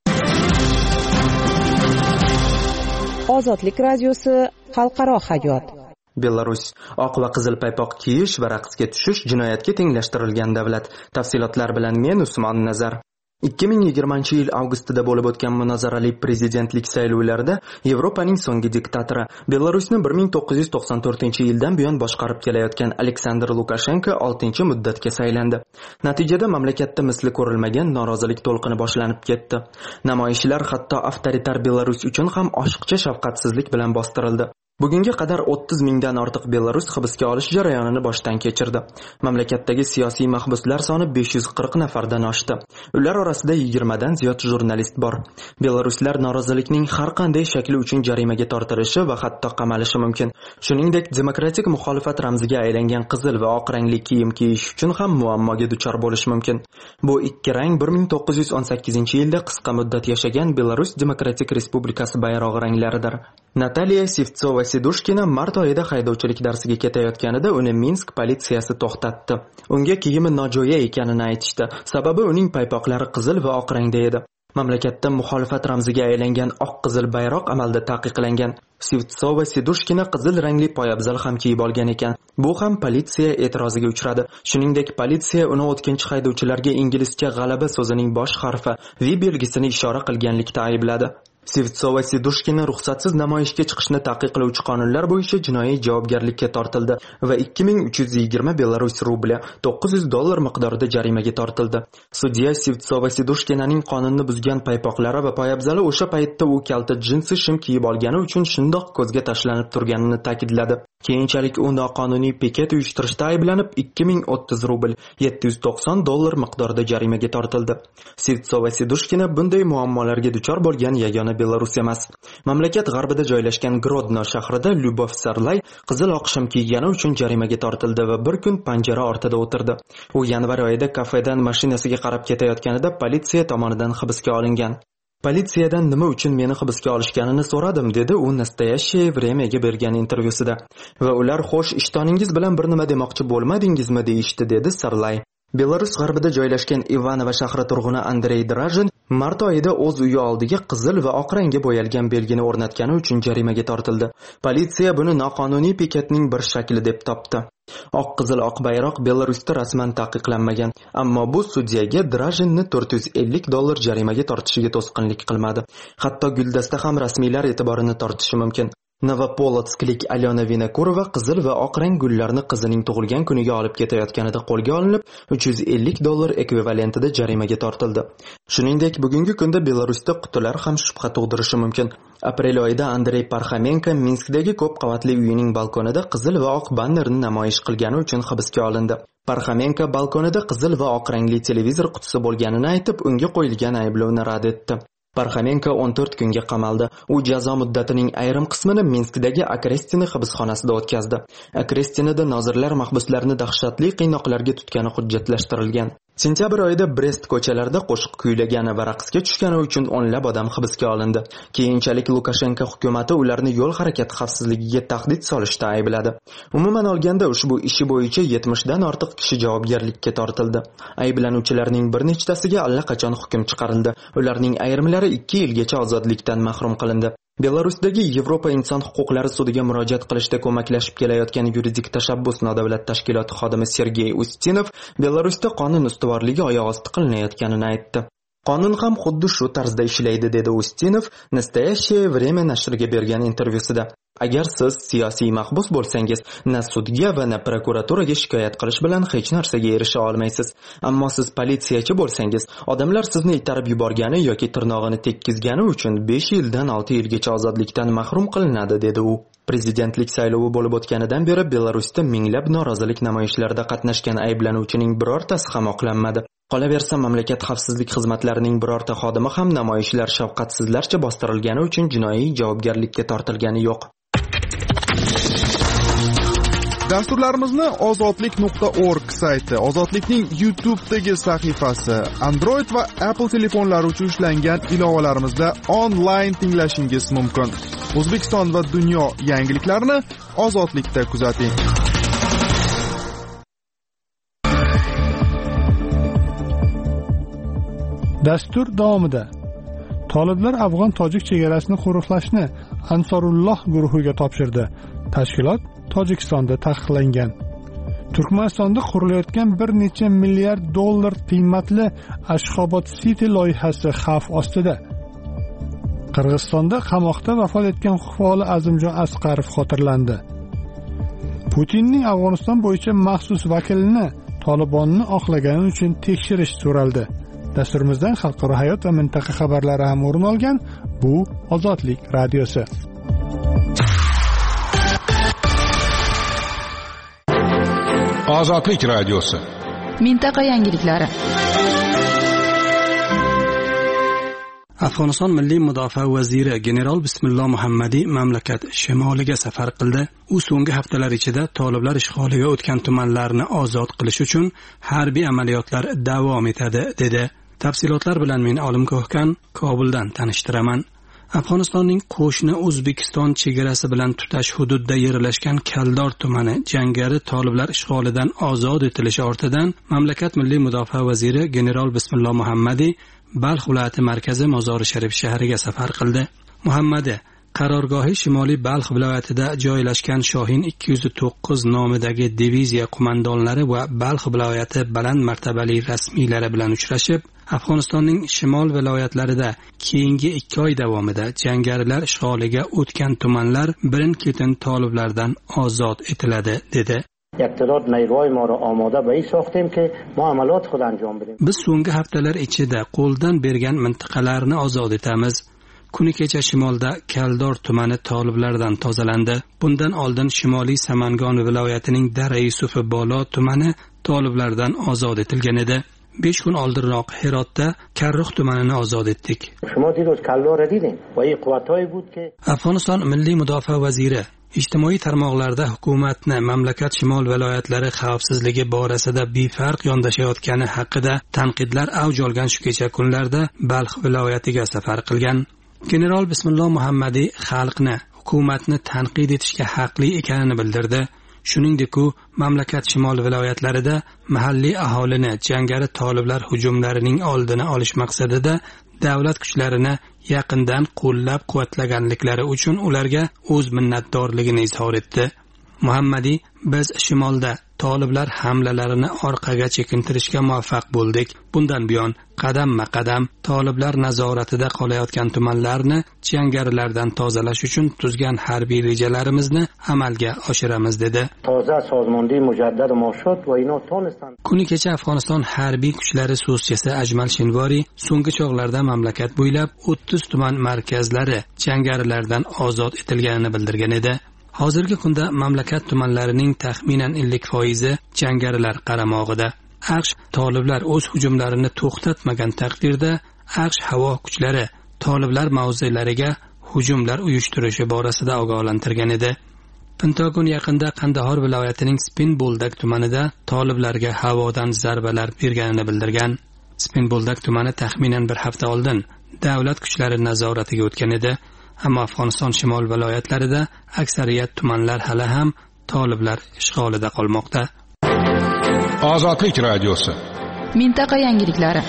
Ozodlik radiosi xalqaro hayot. Belarus oq va qizil paypoq kiyish va raqsga tushish jinoyatga tenglashtirilgan davlat. Tafsilotlar bilan men Usmon Nazar. 2020-yil avgustida bo'lib o'tgan munozarali prezidentlik saylovlarida Yevropaning so'nggi diktatori, Belarusni 1994-yildan buyon boshqarib kelayotgan Aleksandr Lukashenko 6-muddatga saylandi. Natijada mamlakatda misli ko'rilmagan norozilik to'lqini boshlanib ketdi. Namoyishlar hatto avtoritar Belarus uchun ham oshiqcha shafqatsizlik bilan bostirildi. Bugunga qadar 30 mingdan ortiq Belarus hibsga olish jarayonini boshdan kechirdi. Mamlakatdagi siyosiy mahbuslar soni 540 nafardan oshdi. Ular orasida 20 dan ziyod jurnalist bor. Belaruslar norozilikning har qanday shakli uchun jarimaga tortilishi va hatto qamalishi mumkin. Shuningdek, demokratik muxolifat ramziga aylangan qizil va oq rangli kiyim kiyish uchun ham muammoga duchor bo'lish mumkin. Bu ikki rang 1918-yilda qisqa muddat yashagan Belarus Demokratik Respublikasi bayrog'i ranglaridir. Nataliya Sevtsova-Sidushkina mart oyida haydovchilik darsiga ketayotganida uni Minsk politsiyasi to'xtatdi. Unga kiyimi nojo'ya ekanini aytishdi, sababi uning paypoqlari qizil va oq rangda edi. Mamlakatda muxolifat ramziga aylangan oq-qizil bayroq amalda taqiqlangan. Sevtsova-Sidushkina qizil rangli poyabzal ham kiyib olgan ekan. Bu ham politsiya e'tiroziga uchradi. Shuningdek, politsiya uni o'tkinchi haydovchilarga inglizcha g'alaba so'zining bosh harfi V belgisini ishora qilganlikda aybladi. Sevtsova-Sidushkina ruxsatsiz namoyishga chiqishni taqiqlovchi qonunlar bo'yicha jinoiy javobgarlikka tortildi va 2320 Belarus rubli $900 miqdorida jarimaga tortildi. Sudya Sevtsova-Sidushkinaning qonunni buzgan paypoqlari va poyabzali o'sha paytda u kalta jinsi shim kiyib olgani uchun shundoq ko'zga tashlanib turganini ta'kidladi. Keyinchalik u noqonuniy piket uyushtirishda ayblanib 2030 rubl $790 miqdorida jarimaga tortildi. Sevtsova-Sidushkina bunday muammolarga duchor bo'lgan yagona Belarus emas. Mamlakat g'arbida joylashgan Grodno shahrida Lyubov Sarlay qizil oq shim kiygani uchun jarimaga tortildi va bir kun panjara ortida o'tirdi. U yanvar oyida kafedan mashinasiga qarab ketayotganida politsiya tomonidan hibsga olingan. Politsiyadan nima uchun meni hibsga olishganini so'radim, dedi u Nastoyashye Vremyaga bergan intervyusida. Va ular xo'sh, ishtoningiz bilan bir nima demoqchi bo'lmadingizmi deyishdi, dedi Sarlay. Belarus g'arbida joylashgan Ivanovo shahri turg'uni Andrey Drajin mart oyida o'z uyi oldiga qizil va oq rangga bo'yalgan belgini o'rnatgani uchun jarimaga tortildi. Politsiya buni noqonuniy piketning bir shakli deb topdi. Oq-qizil oq bayroq Belarusda rasman taqiqlanmagan, ammo bu sudyaga Drajinni $450 jarimaga tortishiga to'sqinlik qilmadi. Hatto guldasta ham rasmiylar e'tiborini tortishi mumkin. Novopolotsklik Alyona Vinokurova qizil va oq rang gullarni qizining tug'ilgan kuniga olib ketayotganida qo'lga olinib, $350 ekvivalentida jarimaga tortildi. Shuningdek, bugungi kunda Belarusda qutilar ham shubha tug'dirishi mumkin. Aprel oyida Andrey Parxamenko Minskdagi ko'p qavatli uyining balkonida qizil va oq bannerni namoyish qilgani uchun hibsga olindi. Parxamenko balkonida qizil va oq rangli televizor qutisi bo'lganini aytib, unga qo'yilgan ayblovni rad etdi. Parxamenko 14 kunga qamaldi. U jazo muddatining ayrim qismini Minskdagi Akrestini hibsxonasida o'tkazdi. Akrestinida nozirlar mahbuslarni dahshatli qiynoqlarga tutgani hujjatlashtirilgan. Sentyabr oyida Brest ko'chalarida qo'shiq kuylagani va raqsga tushgani uchun o'nlab odam hibsga olindi. Keyinchalik Lukashenko hukumati ularni yo'l harakati xavfsizligiga tahdid solishda aybladi. Umuman olganda ushbu ishi bo'yicha 70 dan ortiq kishi javobgarlikka tortildi. Ayblanuvchilarning bir nechtasiga allaqachon hukm chiqarildi. Ularning ayrimlari 2 yilgacha ozodlikdan mahrum qilindi. Belarusdagi Yevropa inson huquqlari sudiga murojaat qilishda ko'maklashib kelayotgan yuridik tashabbus nodavlat tashkiloti xodimi Sergey Ustinov Belarusda qonun ustuvorligi oyoq osti qilinayotganini aytdi. Qonun ham xuddi shu tarzda ishlaydi, dedi Ustinov Nastoящее время nashriga bergan intervyusida. Agar siz siyosiy mahbus bo'lsangiz, na sudga va na prokuraturaga shikoyat qilish bilan hech narsaga erisha olmaysiz. Ammo siz politsiyachi bo'lsangiz, odamlar sizni itarib yuborgani yoki tirnog'ini tekkizgani uchun 5 yildan 6 yilgacha ozodlikdan mahrum qilinadi, dedi u. Prezidentlik saylovi bo'lib o'tganidan beri Belarusda minglab norozilik namoyishlarida qatnashgan ayblanuvchining birortasi ham oqlanmadi. Qolaversa, mamlakat xavfsizlik xizmatlarining birorta xodimi ham namoyishlar shafqatsizlarcha bostirilgani uchun jinoiy javobgarlikka tortilgani yo'q. Dasturlarimizni ozodlik.org sayti, Ozodlikning YouTube'dagi sahifasi, Android va Apple telefonlari uchun ishlangan ilovalarimizda onlayn tinglashingiz mumkin. O'zbekiston va dunyo yangiliklarini Ozodlikda kuzating. Dastur davomida Toliblar afg'on-tojik chegarasini qo'riqlashni Ansorulloh guruhiga topshirdi. Tashkilot Tojikistonda taqiqlangan. Turkmanistonda qurilayotgan bir necha milliard dollar qiymatli Ashxobod City loyihasi xavf ostida. Qirg'izistonda qamoqda vafot etgan Xufoli Azimjon Asqarov xotirlandi. Putinning Afg'oniston bo'yicha maxsus vakilini Tolibonni oqlagani uchun tekshirish so'raldi. Dasturimizdan xalqaro hayot va mintaqa xabarlari ham o'rin olgan. Bu Ozodlik radiosi. Ozodlik radiosi. Mintaqa yangiliklari. Afg'oniston Milliy mudofaa vaziri general Bismillah Muhammadi mamlakat shimoliga safar qildi. U so'nggi haftalar ichida Toliblar ishg'oliga o'tgan tumanlarni ozod qilish uchun harbiy amaliyotlar davom etadi, dedi. Tafsilotlar bilan men Olim Ko'hkan Kobuldan tanishtiraman. Afg'onistonning qo'shni O'zbekiston chegarasi bilan tutash hududda yerlashgan Kaldor tumani jangari Toliblar ishg'olidan ozod etilishi ortidan mamlakat Milliy mudofaa vaziri general Bismillah Muhammadi Balx viloyati markazi Mozori Sharif shahriga safar qildi. Muhammadi qarorgohi Shimoliy Balx viloyatida joylashgan Shohin 209 nomidagi diviziya qo'mondonlari va Balx viloyati baland martabali rasmiylari bilan uchrashib, Afg'onistonning shimol viloyatlarida keyingi 2 oy davomida jangarilar ishg'oliga o'tgan tumanlar birin-ketin Toliblardan ozod etiladi, dedi. Biz so'nggi haftalar ichida qo'ldan bergan mintaqalarni ozod etamiz. Kuni kecha shimolda Kaldor tumani Toliblardan tozalandi. Bundan oldin Shimoliy Samangon viloyatining Dara Yusufi Bolo tumani Toliblardan ozod etilgan edi. 5 kun oldinroq Herotda Karrux tumanini ozod etdik. Afg'oniston Milliy mudofaa vaziri ijtimoiy tarmoqlarda hukumatni mamlakat shimol viloyatlari xavfsizligi borasida befarq yondashayotgani haqida tanqidlar avj olgan shu kecha kunlarda Balx viloyatiga safar qilgan. General Bismillah Muhammadi xalqni, hukumatni tanqid etishga haqli ekanini bildirdi. Shuningdek, u mamlakat shimol viloyatlarida mahalliy aholini jangari Toliblar hujumlarining oldini olish maqsadida davlat kuchlarini yaqindan qo'llab-quvvatlaganliklari uchun ularga o'z minnatdorligini izhor etdi. Muhammadi biz shimolda Toliblar hamlalarini orqaga chekintirishga muvaffaq bo'ldik. Bundan buyon qadam-qadam Toliblar nazoratida qolayotgan tumanlarni jangarilardan tozalash uchun tuzgan harbiy rejalarimizni amalga oshiramiz, dedi. Kuni kecha Afg'oniston harbiy kuchlari so'zchisi Ajmal Shinvori so'nggi chog'larda mamlakat bo'ylab 30 tuman markazlari jangarilardan ozod etilganini bildirgan edi. Hozirgi kunda mamlakat tumanlarining taxminan 50% jangarilar qaramog'ida. AQSh Toliblar o'z hujumlarini to'xtatmagan taqdirda AQSh havo kuchlari Toliblar mavzelariga hujumlar uyushtirishi borasida ogohlantirgan edi. Pentagon yaqinda Qandahor viloyatining Spin-Boldak tumanida toliblarga havodan zarbalar berganini bildirgan. Spin-Boldak tumani taxminan bir hafta oldin davlat kuchlari nazoratiga o'tgan edi, ammo Afg'oniston shimol viloyatlarida aksariyat tumanlar hali ham toliblar ishg'olida qolmoqda. Ozodlik radiosi. Mintaqa yangiliklari.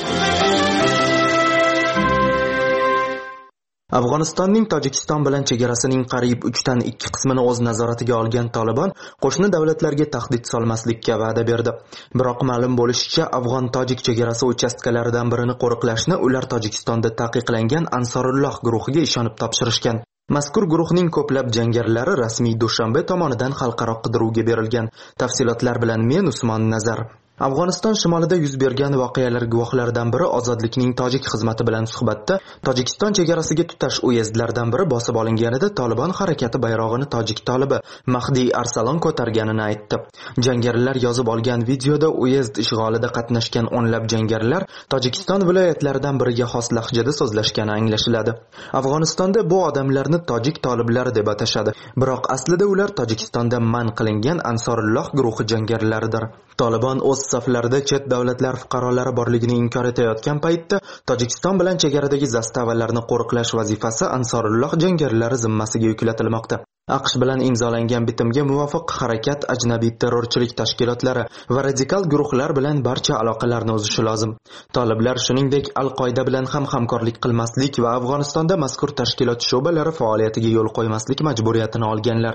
Afg'onistonning Tojikiston bilan chegarasining qariyb 3dan 2 qismini o'z nazoratiga olgan Taliban qo'shni davlatlarga tahdid solmaslikka va'da berdi. Biroq ma'lum bo'lishicha, Afg'on-Tojik chegarasi uchastkalaridan birini qo'riqlashni ular Tojikistonda taqiqlangan Ansorulloh guruhiga ishonib topshirishgan. Mazkur guruhning ko'plab jangarilari rasmiy Dushanbe tomonidan xalqaro qidiruvga berilgan. Tafsilotlar bilan men Usmon Nazar. Afg'oniston shimolida yuz bergan voqealar guvohlaridan biri Ozodlikning tojik xizmati bilan suhbatda Tojikiston chegarasiga tutash uyezdlardan biri bosib olinganida Taliban harakati bayrog'ini tojik tolibi Mahdi Arsalon ko'targanini aytdi. Jangarilar yozib olgan videoda uyezd ishg'olida qatnashgan o'nlab jangarilar Tojikiston viloyatlaridan biriga xos lahjada so'zlashgani anglashiladi. Afg'onistonda bu odamlarni tojik toliblari deb atashadi, biroq aslida ular Tojikistonda man qilingan Ansorulloh guruhi jangarilaridir. Taliban o'z saflarida chet davlatlar fuqarolari borligini inkor etayotgan paytda Tojikiston bilan chegaradagi zastavalarni qo'riqlash vazifasi Ansorulloh jangarilari zimmasiga yuklatilmoqda. AQSh bilan imzolangan bitimga muvofiq harakat ajnabiy terrorchilik tashkilotlari va radikal guruhlar bilan barcha aloqalarni uzishi lozim. Toliblar shuningdek Al-Qoida bilan ham hamkorlik qilmaslik va Afg'onistonda mazkur tashkilot sho'balari faoliyatiga yo'l qo'ymaslik majburiyatini olganlar.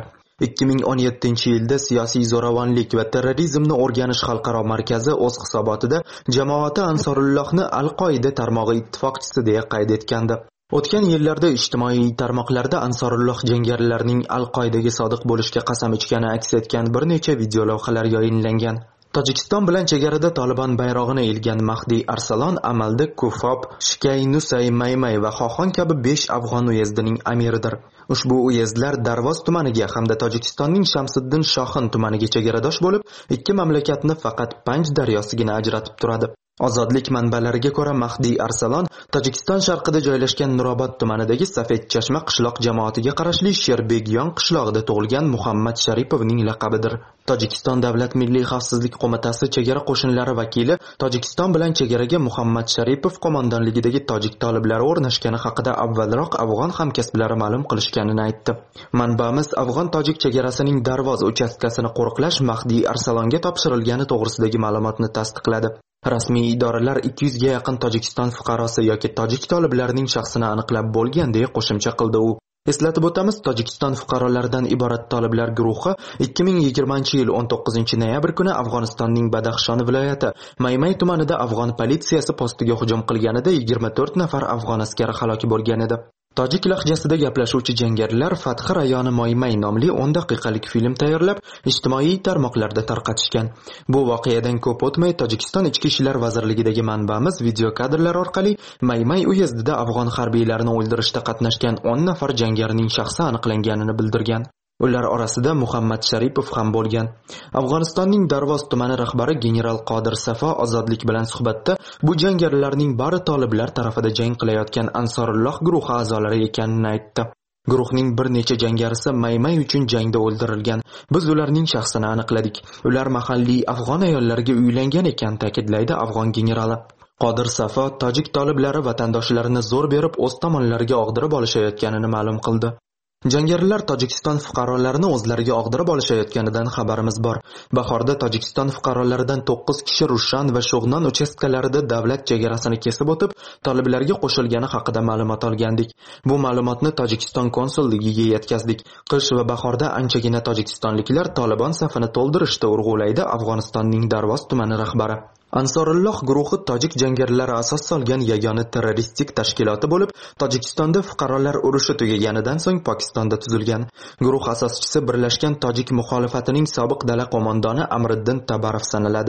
2017-yilda Siyosiy zo'ravonlik va terrorizmni o'rganish xalqaro markazi o'z hisobotida jamoati Ansorullohni Al-Qoida tarmog'i ittifoqchisi deya qayd etgandi. O'tgan yillarda ijtimoiy tarmoqlarda Ansorulloh jangarilarining Al-Qoidaga sodiq bo'lishga qasam ichgani aks etgan bir necha video lavhalar yayinlangan. Tojikiston bilan chegarada Taliban bayrog'ini ilgan Mahdi Arsalon amalda Kufob, Shkay, Nusay, Maymay va Xoxon kabi 5 afg'on uyezdining amiridir. Ushbu uyezdlar Darvoz tumaniga hamda Tojikistonning Shamsiddin Shohin tumaniga chegaradosh bo'lib, ikki mamlakatni faqat Panj daryosigina ajratib turadi. Ozodlik manbalariga ko'ra Mahdi Arsalon Tojikiston sharqida joylashgan Nurobod tumanidagi Safed Chashma qishloq jamoatiga qarashli Sherbegyon qishlog'ida tug'ilgan Muhammad Sharipovning laqabidir. Tojikiston Davlat Milliy xavfsizlik qo'mitasi chegara qo'shinlari vakili Tojikiston bilan chegaraga Muhammad Sharipov qo'mondonligidagi tojik toliblari o'rnashgani haqida avvalroq afg'on hamkasblari ma'lum qilishganini aytdi. Manbamiz afg'on-tojik chegarasining Darvoz uchastkasini qo'riqlash Mahdi Arsalonga topshirilgani to'g'risidagi ma'lumotni tasdiqladi. Rasmiy idoralar 200 ga yaqin Tojikiston fuqarosi yoki tojik toliblarining shaxsini aniqlab bo'lgan deya qo'shimcha qildi u. Eslatib o'tamiz, Tojikiston fuqarolaridan iborat toliblar guruhi 2020-yil 19-noyabr kuni Afg'onistonning Badaxshon viloyati Maymay tumanida afg'on politsiyasi postiga hujum qilganida 24 nafar afg'on askari halok bo'lgan edi. Tojik lahjasida gaplashuvchi jangarilar Fathi rayoni Maymay nomli 10 daqiqalik film tayyorlab, ijtimoiy tarmoqlarda tarqatishgan. Bu voqeadan ko'p o'tmay Tojikiston Ichki ishlar vazirligidagi manbamiz video kadrlar orqali Maymay uyezdida afg'on harbiylarini o'ldirishda qatnashgan 10 nafar jangarining shaxsi aniqlanganini bildirgan. Ular orasida Muhammad Sharipov ham bo'lgan. Afg'onistonning Darvoz tumani rahbari general Qodir Safo Ozodlik bilan suhbatda bu jangarilarning bari toliblar tarafida jang qilayotgan Ansorulloh guruhi a'zolari ekanini aytdi. Guruhning bir necha jangarisi Maymay uchun jangda o'ldirilgan. Biz ularning shaxsini aniqladik. Ular mahalliy afg'on ayollariga uylangan ekan, ta'kidlaydi afg'on generali. Qodir Safo tojik toliblari vatandoshlarini zo'r berib o'z tomonlariga og'dirib olishayotganini ma'lum qildi. Jangarilar Tojikiston fuqarolarini o'zlariga og'dirib olishayotganidan xabarimiz bor. Bahorda Tojikiston fuqarolaridan 9 kishi Rushan va Sho'g'non uchastkalarida davlat chegarasini kesib o'tib, toliblarga qo'shilgani haqida ma'lumot olgandik. Bu ma'lumotni Tojikiston konsulligiga yetkazdik. Qish va bahorda anchagina tojikistonliklar Taliban safini to'ldirishda urg'ulaydi Afg'onistonning Darvoz tumani rahbari. Ansorulloh guruhi tojik jangarilari asos solgan yagona terroristik tashkiloti bo'lib, Tojikistonda fuqarolar urushi tugaganidan so'ng Pokistonda tuzilgan. Guruh asoschisi birlashgan tojik muxolifatining sobiq dala qo'mondoni Amriddin Tabarov sanaladi.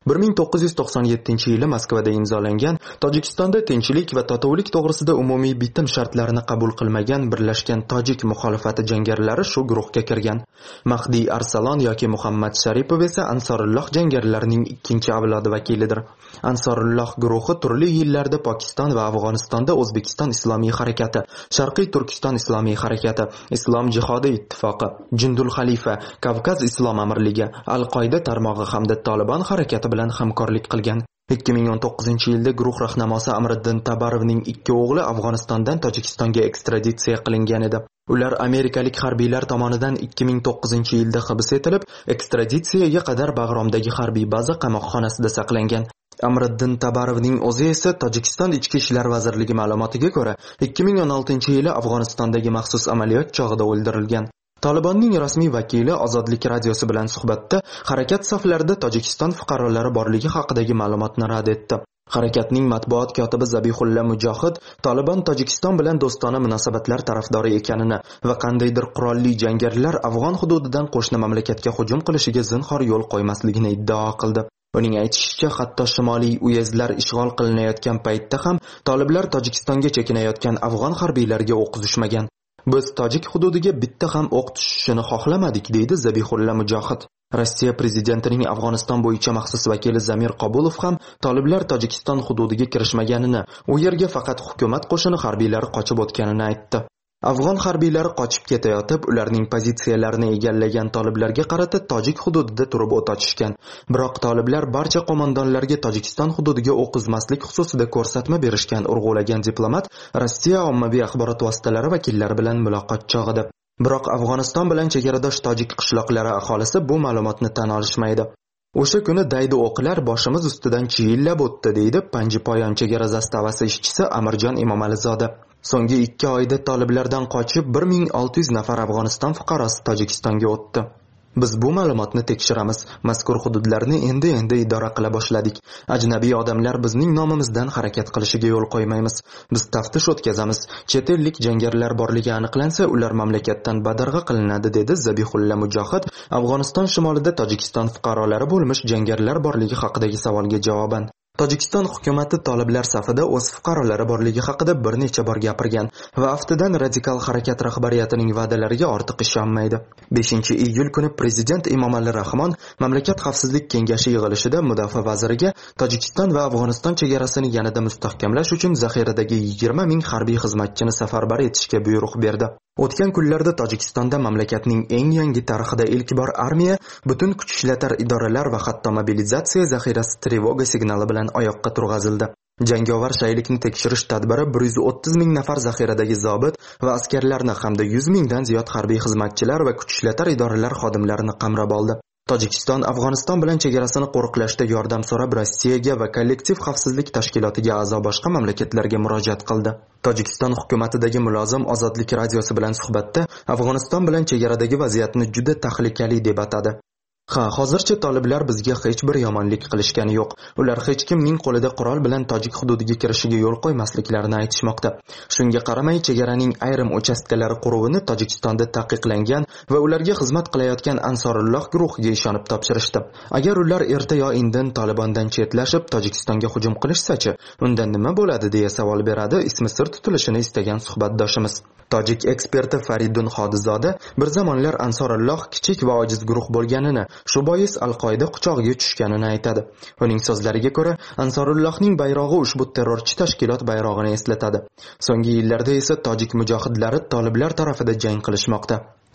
1997-yili Moskvada imzolangan Tojikistonda tinchlik va totuvlik to'g'risida umumiy bitim shartlarini qabul qilmagan Birlashgan Tojik muxolifati jangarilari shu guruhga kirgan. Mahdi Arsalon yoki Muhammad Sharipov esa Ansorulloh jangarilarining ikkinchi avlodi vakilidir. Ansorulloh guruhi turli yillarda Pokiston va Afg'onistonda O'zbekiston Islomiy harakati, Sharqiy Turkiston Islomiy harakati, Islom jihodi ittifoqi, Jundul Xalifa, Kavkaz Islom amirligi, Al-Qoida tarmog'i hamda Tolibon harakati bilan hamkorlik qilgan. 2019-yilda guruh rahnamosi Amriddin Tabarovning ikki o'g'li Afg'onistondan Tojikistonga ekstraditsiya qilingan edi. Ular amerikalik harbiylar tomonidan 2009-yilda hibs etilib, ekstraditsiyaga qadar Bag'romdagi harbiy baza qamoqxonasida saqlangan. Amriddin Tabarovning o'zi esa Tojikiston Ichki ishlar vazirligi ma'lumotiga ko'ra 2016-yili Afg'onistondagi maxsus amaliyot chog'ida o'ldirilgan. Tolibonning rasmiy vakili Ozodlik radiosi bilan suhbatda harakat saflarida Tojikiston fuqarolari borligi haqidagi ma'lumotni rad etdi. Harakatning matbuot kotibi Zabihulla Mujohid Tolibon Tojikiston bilan do'stona munosabatlar tarafdori ekanini va qandaydir qurolli jangarilar Afg'on hududidan qo'shni mamlakatga hujum qilishiga zinhor yo'l qo'ymasligini iddao qildi. Uning aytishicha, hatto shimoliy uyezdlar ishg'ol qilinayotgan paytda ham toliblar Tojikistonga chekinayotgan afg'on harbiylariga o'q uzishmagan. Biz Tojik hududiga bitta ham o'q tushishini xohlamadik, deydi Zabihulla Mujohid. Rossiya prezidentining Afg'oniston bo'yicha maxsus vakili Zamir Qobulov ham toliblar Tojikiston hududiga kirishmaganini, u yerga faqat hukumat qo'shini harbiylari qochib o'tganini aytdi. Afg'on harbiylari qochib ketayotib, ularning pozitsiyalarini egallagan toliblarga qarata Tojik hududida turib o't ochishgan. Biroq toliblar barcha qo'mondonlarga Tojikiston hududiga o'q uzmaslik xususida ko'rsatma berishgan, urg'ulagan diplomat Rossiya ommaviy axborot vositalari vakillari bilan muloqot chog'ida. Biroq Afg'oniston bilan chegaradosh Tojik qishloqlari aholisi bu ma'lumotni tan olishmaydi. O'sha kuni daydi o'qlar boshimiz ustidan chiyillab o'tdi, deydi Panjipoyon chegara zastavasi ishchisi Amirjon Imomalizoda. So'nggi 2 oyda toliblardan qochib 1600 nafar Afg'oniston fuqarosi Tojikistonga o'tdi. Biz bu ma'lumotni tekshiramiz. Mazkur hududlarni endi idora qila boshladik. Ajnabiy odamlar bizning nomimizdan harakat qilishiga yo'l qo'ymaymiz. Biz taftish o'tkazamiz. Chet ellik jangarilar borligi aniqlansa, ular mamlakatdan badarg'a qilinadi, dedi Zabihulla Mujohid Afg'oniston shimolida Tojikiston fuqarolari bo'lmish jangarilar borligi haqidagi savolga javoban. Tojikiston hukumati toliblar safida o'z fuqarolari borligi haqida bir necha bor gapirgan va aftidan radikal harakat rahbariyatining va'dalariga ortiq ishonmaydi. 5-iyul kuni prezident Emomali Rahmon mamlakat xavfsizlik kengashi yig'ilishida mudofaa vaziriga Tojikiston va Afg'oniston chegarasini yanada mustahkamlash uchun zaxiradagi 20 ming harbiy xizmatchini safarbar etishga buyruq berdi. O'tgan kunlarda Tojikistonda mamlakatning eng yangi tarixida ilk bor armiya, butun kuch ishlatar idoralar va hatto mobilizatsiya zaxirasi trevoga signali bilan oyoqqa turg'azildi. Jangovar shaylikni tekshirish tadbiri 130 ming nafar zaxiradagi zobit va askarlarni hamda 100 mingdan ziyod harbiy xizmatchilar va kuch ishlatar idoralar xodimlarini qamrab oldi. Tojikiston Afg'oniston bilan chegarasini qo'riqlashda yordam so'rab Rossiyaga va kollektiv xavfsizlik tashkilotiga a'zo boshqa mamlakatlarga murojaat qildi. Tojikiston hukumatidagi mulozim Ozodlik radiosi bilan suhbatda Afg'oniston bilan chegaradagi vaziyatni juda tahlikali deb atadi. Hozircha toliblar bizga hech bir yomonlik qilishgani yo'q. Ular hech kimning qo'lida qurol bilan Tojik hududiga kirishiga yo'l qo'ymasliklarini aytishmoqda. Shunga qaramay, chegaraning ayrim uchastkalari quruvini Tojikistonda taqiqlangan va ularga xizmat qilayotgan Ansorulloh guruhiga ishonib topshirishdi. Agar ular erta yo indin Tolibondan chetlashib Tojikistonga hujum qilishsa-chi, unda nima bo'ladi deya savol beradi ismi sir tutilishini istagan suhbatdoshimiz. Tojik eksperti Faridun Xodizoda bir zamonlar Ansorulloh kichik va ojiz guruh bo'lganini, shu bois Al-Qoida quchog'iga tushganini aytadi. Uning so'zlariga ko'ra, Ansorullohning bayrog'i ushbu terrorchi tashkilot bayrog'ini eslatadi. So'nggi yillarda esa tojik mujohidlari toliblar tarafida jang qilishmoqda.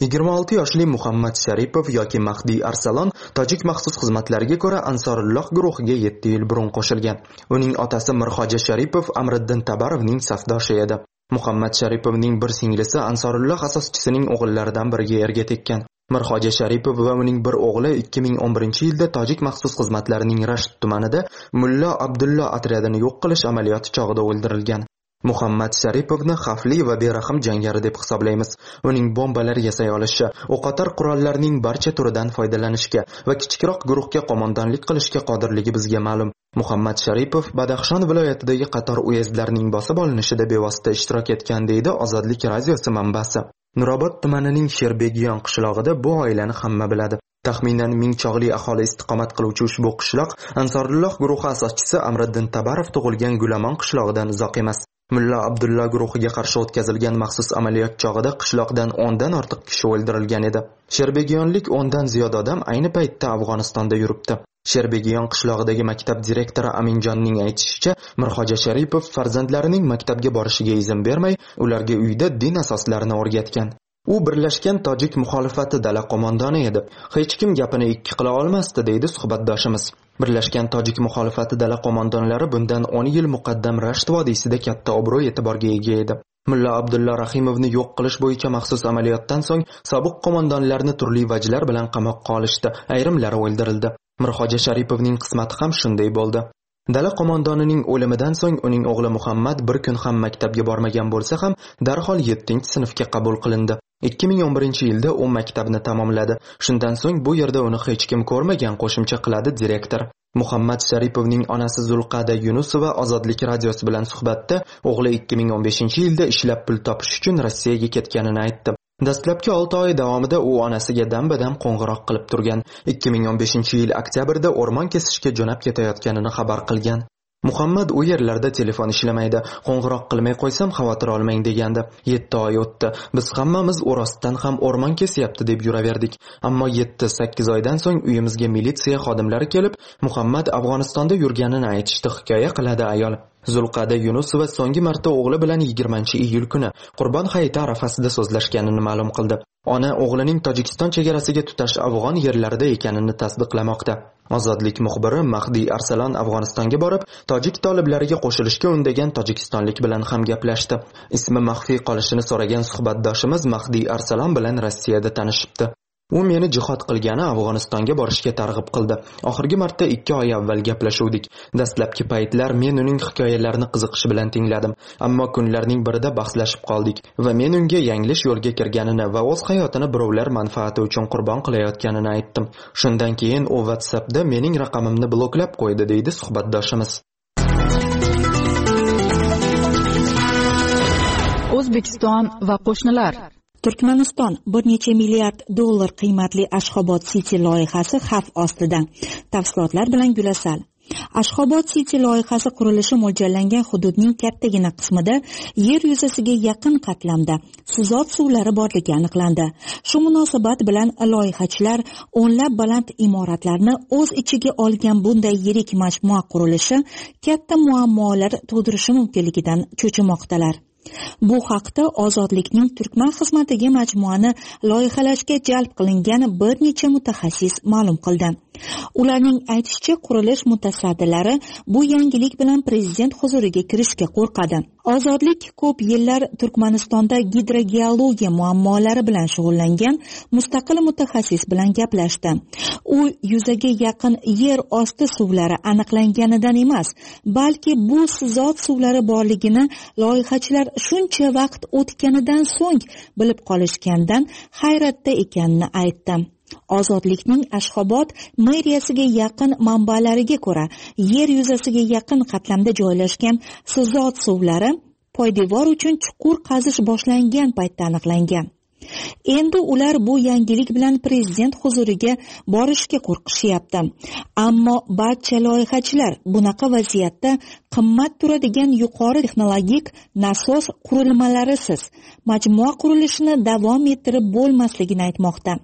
26 yoshli Muhammad Sharipov yoki Mahdi Arsalon tojik maxsus xizmatlariga ko'ra Ansorulloh guruhiga 7 yil burun qo'shilgan. Uning otasi Mirxoja Sharipov Amriddin Tabarovning safdoshi edi. Muhammad Sharipovning bir singlisi Ansorulloh asoschisining o'g'illaridan biriga erga tekkan. Mirxoja Sharipov va uning bir o'g'li 2011-yilda tojik maxsus xizmatlarining Rasht tumanida Mullo Abdullo otryadini yo'q qilish amaliyoti chog'ida o'ldirilgan. Muhammad Sharipovni xavfli va berahm jangari deb hisoblaymiz. Uning bombalar yasay olishi, o'qotar qurollarning barcha turidan foydalanishga va kichikroq guruhga qo'mondonlik qilishga qodirligi bizga ma'lum. Muhammad Sharipov Badaxshon viloyatidagi qator uyezdlarning bosib olinishida bevosita ishtirok etgan, deydi Ozodlik radiosi manbasi. Nurobod tumanining Sherbegiyon qishlog'ida bu oilani hamma biladi. Taxminan 1000 chog'li aholi istiqomat qiluvchi ushbu qishloq Ansorulloh guruhi asoschisi Amriddin Tabarov tug'ilgan Gulamon qishlog'idan uzoq emas. Mulla Abdulla guruhiga qarshi o'tkazilgan maxsus amaliyot chog'ida qishloqdan 10 dan ortiq kishi o'ldirilgan edi. Sherbegiyonlik 10 dan ziyod odam ayni paytda Afg'onistonda yuribdi. Sherbegiyon qishlog'idagi maktab direktori Aminjonning aytishicha, Mirxo'ja Sharipov farzandlarining maktabga borishiga izn bermay, ularga uyda din asoslarini o'rgatgan. U birlashgan tojik muxolifati dala qo'mondoni edi. Hech kim gapini ikki qila olmasdi, deydi suhbatdoshimiz. Birlashgan tojik muxolifati dala qo'mondonlari bundan 10 yil muqaddam Rasht vodiysida katta obro' e'tiborga ega edi. Mulla Abdulla Rahimovni yo'q qilish bo'yicha maxsus amaliyotdan so'ng sobiq qo'mondonlarni turli vajlar bilan qamoqqa olishdi, ayrimlari o'ldirildi. Mirxo'ja Sharipovning qismati ham shunday bo'ldi. Dala qo'mondonining o'limidan so'ng uning o'g'li Muhammad bir kun ham maktabga bormagan bo'lsa ham, darhol 7-sinfga qabul qilindi. 2011-yilda u maktabni tamomladi. Shundan so'ng bu yerda uni hech kim ko'rmagan, qo'shimcha qiladi direktor. Muhammad Sharipovning onasi Zulqada Yunusova Ozodlik radiosi bilan suhbatda o'g'li 2015-yilda ishlab pul topish uchun Rossiyaga ketganini aytdi. Dastlabki 6 oy davomida u onasiga dam-badam qo'ng'iroq qilib turgan. 2015-yil oktyabrda o'rmon kesishga jo'nab ketayotganini xabar qilgan. Muhammad u yerlarda telefon ishlamaydi. Qo'ng'iroq qilmay qo'ysam xavotir olmang degandi. 7 oy o'tdi. Biz hammamiz o'rostdan ham o'rmon kesyapti deb yuraverdik. Ammo 7-8 oydan so'ng uyimizga militsiya xodimlari kelib, Muhammad Afg'onistonda yurganini aytishdi, hikoya qiladi ayol. Zulqada Yunusova so'nggi marta o'g'li bilan 20-iyul kuni Qurbon hayiti arafasida so'zlashganini ma'lum qildi. Ona o'g'lining Tojikiston chegarasiga tutash afg'on yerlarida ekanini tasdiqlamoqda. Ozodlik muxbiri Mahdiy Arsalon Afg'onistonga borib, tojik toliblariga qo'shilishga undagan tojikistonlik bilan ham gaplashdi. Ismi maxfiy qolishini so'ragan suhbatdoshimiz Mahdiy Arsalon bilan Rossiyada tanishibdi. U meni jihod qilgani Afg'onistonga borishga targ'ib qildi. Oxirgi marta 2 oy avval gaplashuvdik. Dastlabki paytlar men uning hikoyalarini qiziqish bilan tingladim, ammo kunlarning birida bahslashib qoldik va men unga yanglish yo'lga kirganini va o'z hayotini birovlar manfaati uchun qurbon qilayotganini aytdim. Shundan keyin u WhatsAppda mening raqamimni bloklab qo'ydi, deydi suhbatdoshimiz. O'zbekiston va qo'shnilar. Turkmaniston bir necha milliard dollar qiymatli Ashxobod City loyihasi xavf ostida. Tafsilotlar bilan Gulasal. Ashxobod City loyihasi qurilishi mo'ljallangan hududning kattagina qismida yer yuzasiga yaqin qatlamda suzot suvlari borligi aniqlandi. Shu munosabat bilan loyihachilar o'nlab baland imoratlarni o'z ichiga olgan bunday yirik majmua qurilishi katta muammolar tug'dirishi mumkinligidan cho'chimoqdalar. Bu haqda Ozodlikning Turkman xizmatiga majmuani loyihalashga jalb qilingan bir necha mutaxassis ma'lum qildi. Ularning aytishicha, qurilish mutasaddilari bu yangilik bilan prezident huzuriga kirishga qo'rqadi. Ozodlik ko'p yillar Turkmanistonda gidrogeologiya muammolari bilan shug'ullangan mustaqil mutaxassis bilan gaplashdi. U yuzaga yaqin yer osti suvlari aniqlanganidan emas, balki bu suzot suvlari borligini loyihachilar shuncha vaqt o'tganidan so'ng bilib qolishgandan hayratda ekanini aytdi. Ozodlikning Ashxobod meriyasiga yaqin manbalariga ko'ra, yer yuzasiga yaqin qatlamda joylashgan suzot suvlari poydevor uchun chuqur qazish boshlangan paytda aniqlangan. Endi ular bu yangilik bilan prezident huzuriga borishga qo'rqishyapti. Ammo barcha loyihachilar bunaqa vaziyatda qimmat turadigan yuqori texnologik nasos qurilmalarisiz majmua qurilishini davom ettirib bo'lmasligini aytmoqda.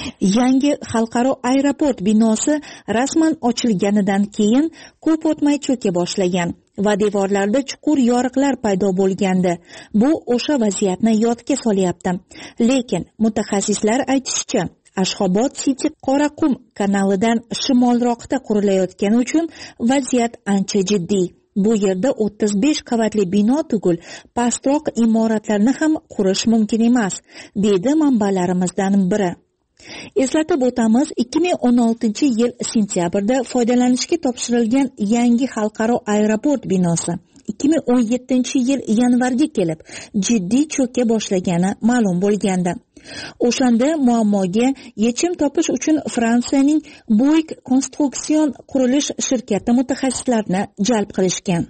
Yangi xalqaro aeroport binosi rasman ochilganidan keyin ko'p o'tmay cho'ka boshlagan va devorlarda chuqur yoriqlar paydo bo'lgandi. Bu o'sha vaziyatni yodga solyapti. Lekin mutaxassislar aytishicha, Ashxobod City Qoraqum kanalidan shimolroqda qurilayotgani uchun vaziyat ancha jiddiy. Bu yerda 35 qavatli bino tugul pastroq imoratlarni ham qurish mumkin emas, deydi manbalarimizdan biri. Eslatib o'tamiz, 2016-yil sentyabrda foydalanishga topshirilgan yangi xalqaro aeroport binosi 2017-yil yanvarga kelib jiddiy cho'ka boshlagani ma'lum bo'lgandi. O'shanda muammoga yechim topish uchun Fransiyaning Bouygues konstruksion qurilish shirkati mutaxassislarini jalb qilishgan.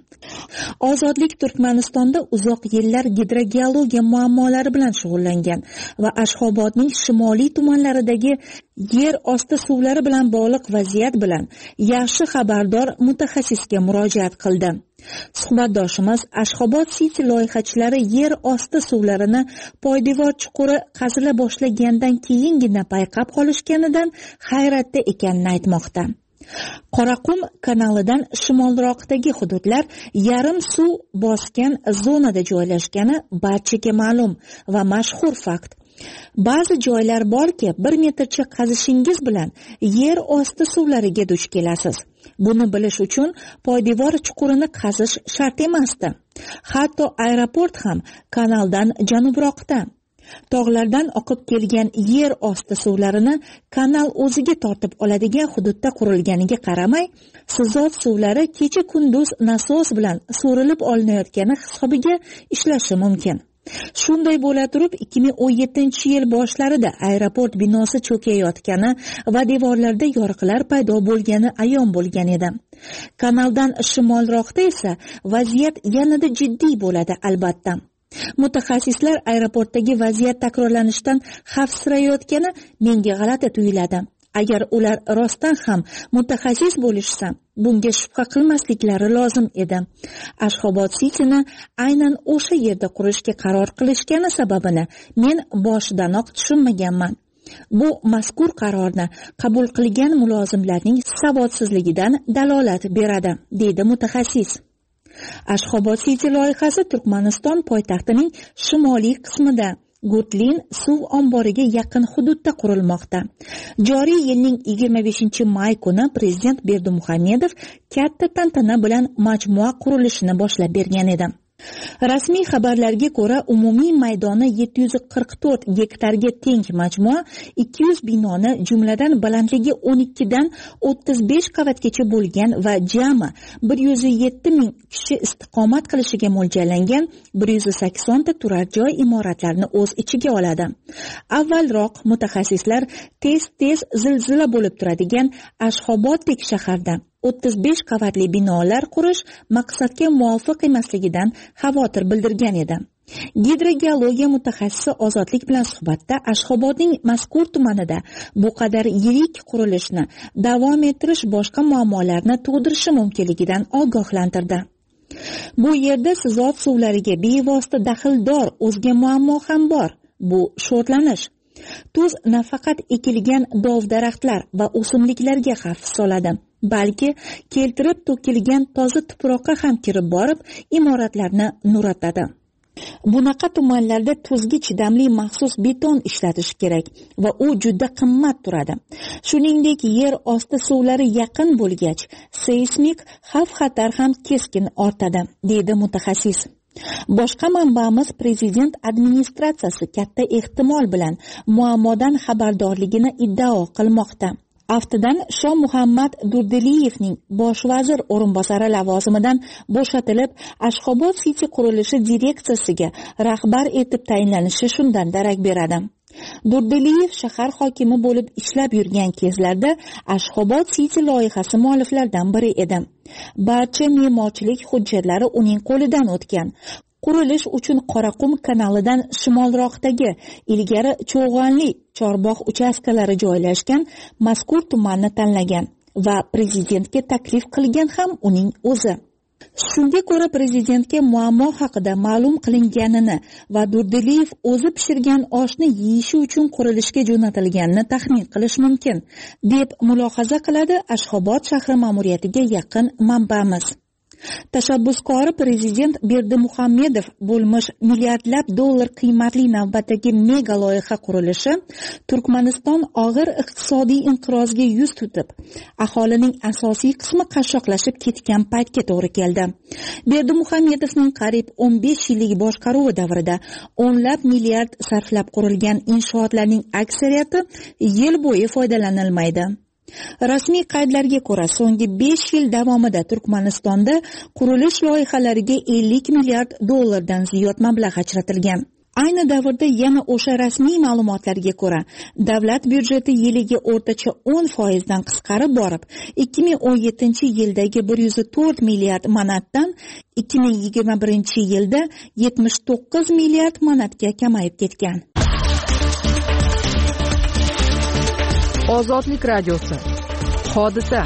Ozodlik Turkmanistonda uzoq yillar gidrogeologiya muammolari bilan shug'ullangan va Ashxobodning shimoliy tumanlaridagi yer osti suvlari bilan bog'liq vaziyat bilan yaxshi xabardor mutaxassisga murojaat qildi. Suhbatdoshimiz Ashxobod City loyihachilari yer osti suvlarini poydevor chuquri qazila boshlagandan keyingina payqab qolishganidan hayratda ekanini aytmoqda. Qoraqum kanalidan shimolroqdagi hududlar yarim suv bosgan zonada joylashgani barchaga ma'lum va mashhur fakt. Ba'zi joylar borki, 1 metrcha qazishingiz bilan yer osti suvlariga duch kelasiz. Buni bilish uchun poydevor chuqurini qazish shart emasdi. Hatto aeroport ham kanaldan janubroqda. Tog'lardan oqib kelgan yer osti suvlarini kanal o'ziga tortib oladigan hududda qurilganiga qaramay, sizot suvlari kecha-kunduz nasos bilan so'rilib olinayotgani hisobiga ishlashi mumkin. Shunday bo'la turib 2017-yil boshlarida aeroport binosi cho'kayotgani va devorlarda yoriqlar paydo bo'lgani ayon bo'lgan edi. Kanaldan shimolroqda esa vaziyat yanada jiddiy bo'ladi albatta. Mutaxassislar aeroportdagi vaziyat takrorlanishidan xavfsirayotgani menga g'alati tuyuladi. Agar ular rostdan ham mutaxassis bo'lishsa, bunga shubha qilmasliklari lozim edi. Ashxobod Cityni aynan o'sha yerda qurishga qaror qilishgani sababini men boshidanoq tushunmaganman. Bu mazkur qarorni qabul qilgan mulozimlarning savodsizligidan dalolat beradi, deydi mutaxassis. Ashxobod City loyihasi Turkmaniston poytaxtining shimoliy qismida Gutlin suv omboriga yaqin hududda qurilmoqda. Joriy yilning 25-may kuni prezident Berdimuhamedov katta tantana bilan majmua qurilishini boshlab bergan edi. Rasmiy xabarlarga ko'ra, umumiy maydoni 744 gektarga teng majmua 200 binoni, jumladan balandligi 12 dan 35 qavatgacha bo'lgan va jami 107 ming kishi istiqomat qilishiga mo'ljallangan 180 ta turar joy imoratlarini o'z ichiga oladi. Avvalroq mutaxassislar tez zilzila bo'lib turadigan Ashxoboddek shaharda 35 qavatli binolar qurish maqsadga muvofiq emasligidan xavotir bildirgan edi. Gidrogeologiya mutaxassisi Ozodlik bilan suhbatda Ashxobodning mazkur tumanida bu qadar yirik qurilishni davom ettirish boshqa muammolarni tug'dirishi mumkinligidan ogohlantirdi. Bu yerda sizot suvlariga bevosita daxldor o'zga muammo ham bor. Bu sho'rlanish. Tuz nafaqat ekilgan dov-daraxtlar va o'simliklarga xavf soladi, balki keltirib to'kilgan toza tuproqqa ham kirib borib, imoratlarni nuratadi. Bunaqa tumanlarda tuzga chidamli maxsus beton ishlatish kerak va u juda qimmat turadi. Shuningdek, yer osti suvlari yaqin bo'lgach, seysmik xavf-xatar ham keskin ortadi, deydi mutaxassis. Boshqa manbamiz prezident administratsiyasi katta ehtimol bilan muammodan xabardorligini iddao qilmoqda. Aftidan Shoh Muhammad Durdeliyevning bosh vazir o'rinbosari lavozimidan bo'shatilib, Ashxobod City qurilishi direksiyasiga rahbar etib tayinlanishi shundan darak beradi. Durdeliyev shahar hokimi bo'lib ishlab yurgan kezlarda Ashxobod City loyihasi mualliflaridan biri edi. Barcha me'morchilik hujjatlari uning qo'lidan o'tgan. Qurilish uchun Qoraqum kanalidan shimolroqdagi ilgari Cho'g'anli chorbog' uchastkalari joylashgan mazkur tumanni tanlagan va prezidentga taklif qilgan ham uning o'zi. Shunga ko'ra prezidentga muammo haqida ma'lum qilinganini va Durdeliyev o'zi pishirgan oshni yeyishi uchun qurilishga jo'natilganini taxmin qilish mumkin, deb mulohaza qiladi Ashxobod shahri ma'muriyatiga yaqin manbamiz. Tashabbuskori prezident Berdimuhamedov bo'lmish milliardlab dollar qiymatli navbatdagi mega loyiha qurilishi Turkmaniston og'ir iqtisodiy inqirozga yuz tutib, aholining asosiy qismi qashshoqlashib ketgan paytga to'g'ri keldi. Berdimuhamedovning qariyb 15 yillik boshqaruvi davrida o'nlab milliard sarflab qurilgan inshootlarning aksariyati yil bo'yi foydalanilmaydi. Rasmiy qaydlarga ko'ra, so'nggi 5 yil davomida Turkmanistonda qurilish loyihalariga 50 milliard dollardan ziyod mablag' ajratilgan. Ayni davrda yana o'sha rasmiy ma'lumotlarga ko'ra, davlat byudjeti yiliga o'rtacha 10% dan qisqarib borib, 2017-yildagi 104 milliard manatdan 2021-yilda 79 milliard manatga kamayib ketgan. Ozodlik radiosi. Hodisa.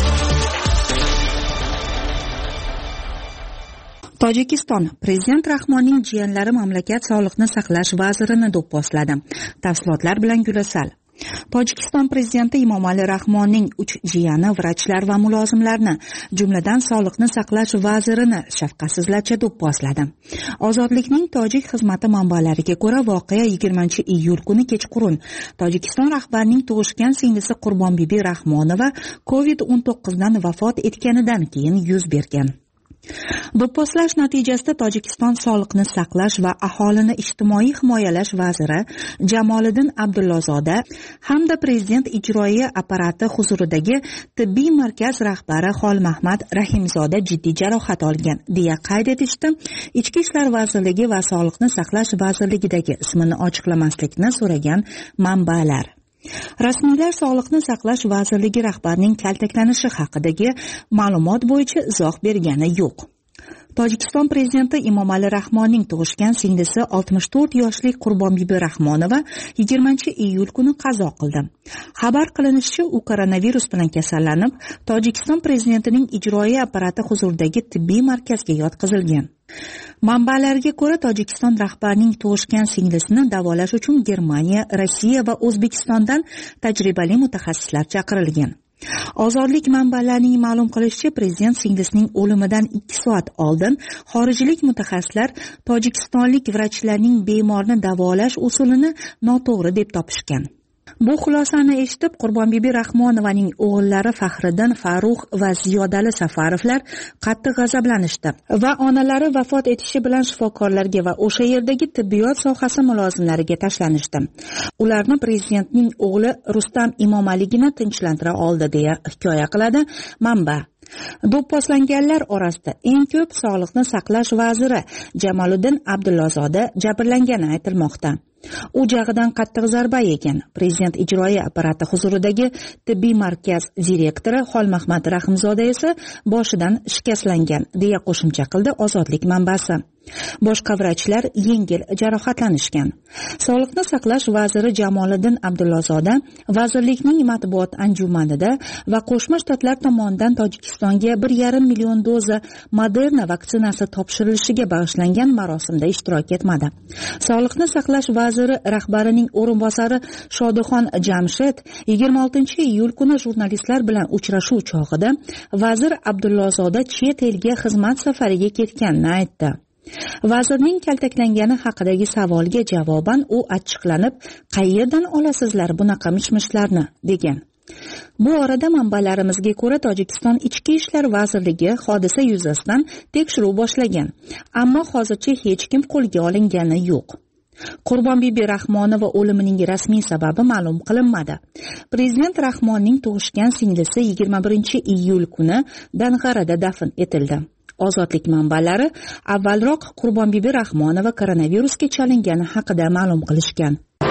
Tojikiston prezident Rahmonning jiyanlari mamlakat sog'liqni saqlash vazirini do'pposladi. Tafsilotlar bilan Gulasal. Tojikiston prezidenti Emomali Rahmonning 3 jiyani vrachlar va mulozimlarni, jumladan sog'liqni saqlash vazirini shafqatsizlarcha do'pposladi. Ozodlikning tojik xizmati manbalariga ko'ra, voqea 20-iyul kuni kechqurun Tojikiston rahbarining tug'ishgan singlisi Qurbonbibi Rahmonova COVID-19 dan vafot etganidan keyin yuz bergan. Do'pposlash natijasida Tojikiston sog'liqni saqlash va aholini ijtimoiy himoyalash vaziri Jamoliddin Abdullazoda hamda prezident ijroiya apparati huzuridagi tibbiy markaz rahbari Xolmahmad Rahimzoda jiddiy jarohat olgan, deya qayd etishdi. Ichki ishlar vazirligi va sog'liqni saqlash vazirligidagi ismini ochiqlamaslikni so'ragan manbalar. Rasmiylar sog'liqni saqlash vazirligi rahbarining kaltaklanishi haqidagi ma'lumot bo'yicha izoh bergani yo'q. Tojikiston prezidenti Emomali Rahmonning tug'ishgan singlisi 64 yoshli Qurbonbibi Rahmonova 20-iyul kuni qazo qildi. Xabar qilinishicha, u koronavirus bilan kasallanib, Tojikiston prezidentining ijroiya apparati huzuridagi tibbiy markazga yotqizilgan. Manbalarga ko'ra, Tojikiston rahbarining tug'ishgan singlisini davolash uchun Germaniya, Rossiya va O'zbekistondan tajribali mutaxassislar chaqirilgan. Ozodlik manbalarining ma'lum qilishicha, prezident singlisining o'limidan 2 soat oldin xorijlik mutaxassislar tojikistonlik vrachlarning bemorni davolash usulini noto'g'ri deb topishgan. Bu xulosani eshitib, Qurbonbibi Rahmonovaning o'g'illari Faxriddin, Farux va Ziyodali Safarovlar qattiq g'azablanishdi va onalari vafot etishi bilan shifokorlarga va o'sha yerdagi tibbiyot sohasi mulozimlariga tashlanishdi. Ularni prezidentning o'g'li Rustam Imomaligina tinchlantira oldi, deya hikoya qiladi manba. Do'pposlanganlar orasida eng ko'p sog'liqni saqlash vaziri Jamoliddin Abdullazoda jabrlangani aytilmoqda. U jag'idan qattiq zarba yegan. Prezident ijroiya apparati huzuridagi tibbiy markaz direktori Xolmahmad Rahimzoda esa boshidan shikastlangan, deya qo'shimcha qildi Ozodlik manbasi. Boshqa vrachlar yengil jarohatlanishgan. Sog'liqni saqlash vaziri Jamoliddin Abdullazoda vazirlikning matbuot anjumanida va Qo'shma Shtatlar tomonidan Tojikistonga 1,5 million doza Moderna vaksinasi topshirilishiga bag'ishlangan marosimda ishtirok etmadi. Sog'liqni saqlash vaziri rahbarining o'rinbosari Shodixon Jamshid 26-iyul kuni jurnalistlar bilan uchrashuv chog'ida vazir Abdullazoda chet elga xizmat safariga ketganini aytdi. Vazirning kaltaklangani haqidagi savolga javoban u achchiqlanib, "Qayerdan olasizlar bunaqa mishmishlarni?" degan. Bu orada manbalarimizga ko'ra, Tojikiston Ichki ishlar vazirligi hodisa yuzasidan tekshiruv boshlagan, ammo hozircha hech kim qo'lga olingani yo'q. Qurbonbibi Rahmonova o'limining rasmiy sababi ma'lum qilinmadi. Prezident Rahmonning tug'ishgan singlisi 21-iyul kuni Dang'arada dafn etildi. Ozodlik manbalari avvalroq Qurbonbibi Rahmonova koronavirusga chalingani haqida ma'lum qilishgan.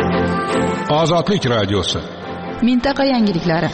Ozodlik radiosi. Mintaqa yangiliklari.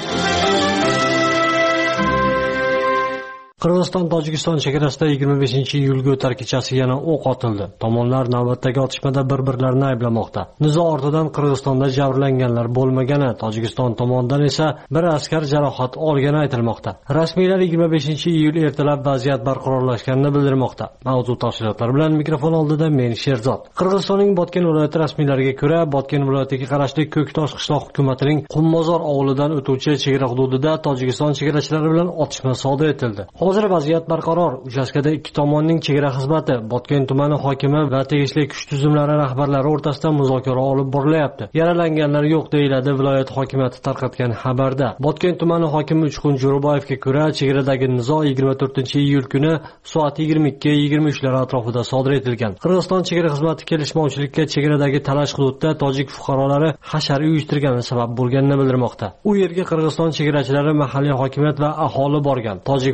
Qirg'iziston Tojikiston chegarasida 25-iyulga o'tar kechasi yana o'q otildi. Tomonlar navbatdagi otishmada bir-birlarini ayblamoqda. Nizo ortidan Qirg'izistonda jabrlanganlar bo'lmagani, Tojikiston tomonidan esa bir askar jarohat olgani aytilmoqda. Rasmiylar 25-iyul ertalab vaziyat barqarorlashganini bildirmoqda. Mavzu tafsilotlari bilan mikrofon oldida men Sherzod. Qirg'izistonning Botken viloyati rasmiylariga ko'ra, Botken viloyatiga qarashli Ko'ktosh qishloq hukumatining Qumbozor ovulidan o'tuvchi chegara hududida Tojikiston chegarachilari bilan otishma sodir etildi. Hozir vaziyat barqaror. Uchastkada ikki tomonning chegara xizmati, Botken tumani hokimi va tegishli kuch tuzumlari rahbarlari o'rtasida muzokara olib borilyapti. Yaralanganlar yo'q, deyiladi viloyat hokimiyati tarqatgan xabarda. Botken tumani hokimi Uchqun Jo'raboyevga ko'ra, chegaradagi nizo 24-iyul kuni soat 22:23 atrofida sodir etilgan. Qirg'iziston chegara xizmati kelishmovchilikka chegaradagi talash hududda tojik fuqarolari hashar uyushtirgani sabab bo'lganini bildirmoqda. U yerga Qirg'iziston chegarachilari, mahalliy hokimiyat va aholi borgan. Tojik fuqarolari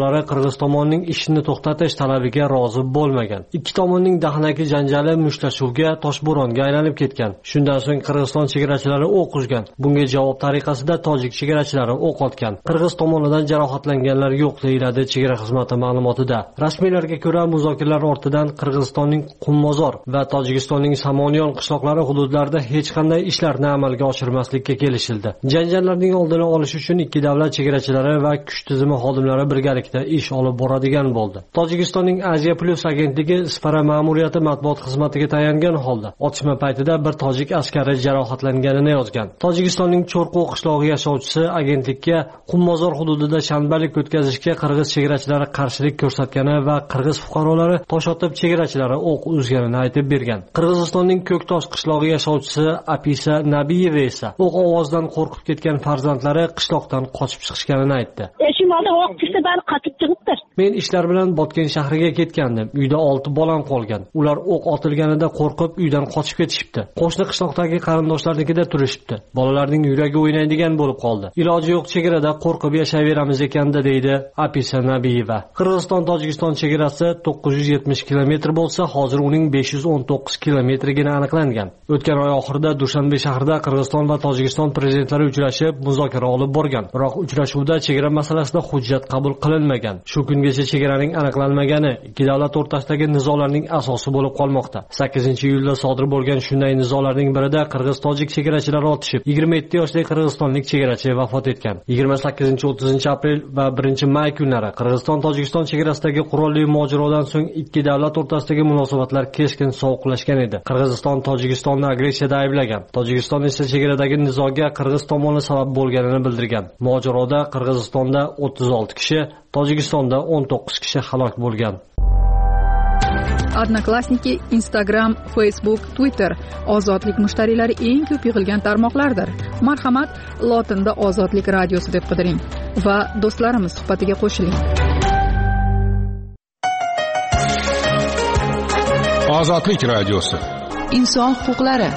fuqarolari qirg'iz tomonining ishni to'xtatish talabiga rozi bo'lmagan. Ikki tomonning dahnaki janjali mushtlashuvga, toshbo'ronga aylanib ketgan. Shundan so'ng Qirg'iziston chegarachilari o'q uzgan. Bunga javob tariqasida tojik chegarachilari o'q otgan. Qirg'iz tomonidan jarohatlanganlar yo'q deyiladi chegara xizmati ma'lumotida. Rasmiylarga ko'ra, muzokaralar ortidan Qirg'izistonning Qummozor va Tojikistonning Samoniyon qishloqlari hududlarida hech qanday ishlarni amalga oshirmaslikka kelishildi. Janjallarning oldini olish uchun ikki davlat chegarachilari va kuch tizimi xodimlari birgalikda ish olib boradigan bo'ldi. Tojikistonning Asia Plus agentligi Ispara ma'muriyati matbuot xizmatiga tayangan holda otishma paytida bir tojik askari jarohatlanganini yozgan. Tojikistonning Cho'rqo qishlog'i yashovchisi agentlikka Qummozor hududida shanbalik o'tkazishga qirg'iz chegarachilari qarshilik ko'rsatgani va qirg'iz fuqarolari tosh otib chegarachilari o'q uzganini aytib bergan. Qirg'izistonning Ko'ktosh qishlog'i yashovchisi Apisa Nabiyeva esa o'q ovozidan qo'rqib ketgan farzandlari qishloqdan qochib chiqishganini aytdi. Men ishlar bilan Botken shahriga ketgandim. Uyda 6 bolam qolgan. Ular o'q otilganida qo'rqib uydan qochib ketishibdi. Qo'shni qishloqdagi qarindoshlarnikida turishibdi. Bolalarning yuragi o'ynaydigan bo'lib qoldi. Iloji yo'q chegarada qo'rqib yashayveramiz ekanda deydi Apisa Nabiyeva. Qirg'iziston-Tojikiston chegarasi 970 kilometr bo'lsa, hozir uning 519 kilometrigina aniqlangan. O'tgan oy oxirida Dushanbe shahrida Qirg'iziston va Tojikiston prezidentlari uchrashib, muzokara olib borgan. Biroq uchrashuvda chegara masalasida hujjat qabul qilinmagan. Shu kungacha chegaraning aniqlanmagani ikki davlat o'rtasidagi nizolarning asosi bo'lib qolmoqda. 8-iyulda sodir bo'lgan shunday nizolarning birida qirg'iz-tojik chegarachilari otishib, 27 yoshli qirg'izistonlik chegarachi vafot etgan. 28-30 aprel va 1-may kunlari Qirg'iziston-Tojikiston chegarasidagi qurolli mojarodan so'ng ikki davlat o'rtasidagi munosabatlar keskin sovuqlashgan edi. Qirg'iziston Tojikistonni agressiyada ayblagan. Tojikiston esa chegaradagi nizoga qirg'iz tomoni sabab bo'lganini bildirgan. Mojaroda Qirg'izistonda 36 kishi, Tojikistonda 19 kishi halok bo'lgan. Odnoklassniki, Instagram, Facebook, Twitter ozodlik mushtariylari eng ko'p yig'ilgan tarmoqlardir. Marhamat, lotinda Ozodlik radiosi deb qidiring va do'stlarimiz suhbatiga qo'shiling. Ozodlik radiosi. Inson huquqlari.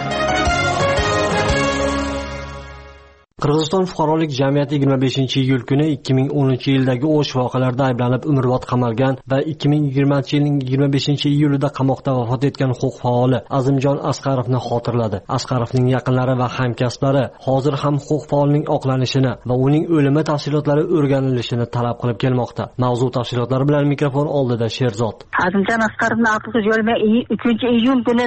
Qirg'iziston fuqarolik jamiyati 25-iyul kuni 2010-yildagi o'sh voqealarida ayblanib umrbod qamalgan va 2020-yilning 25-iyulida qamoqda vafot etgan huquq faoli Azimjon Asqarovni xotirladi. Asqarovning yaqinlari va hamkasblari hozir ham huquq faolining oqlanishini va uning o'limi tafsilotlari o'rganilishini talab qilib kelmoqda. Mavzu tafsilotlari bilan mikrofon oldida Sherzod. Azimjon Asqarovni aqlsiz yo'lma 3-iyul kuni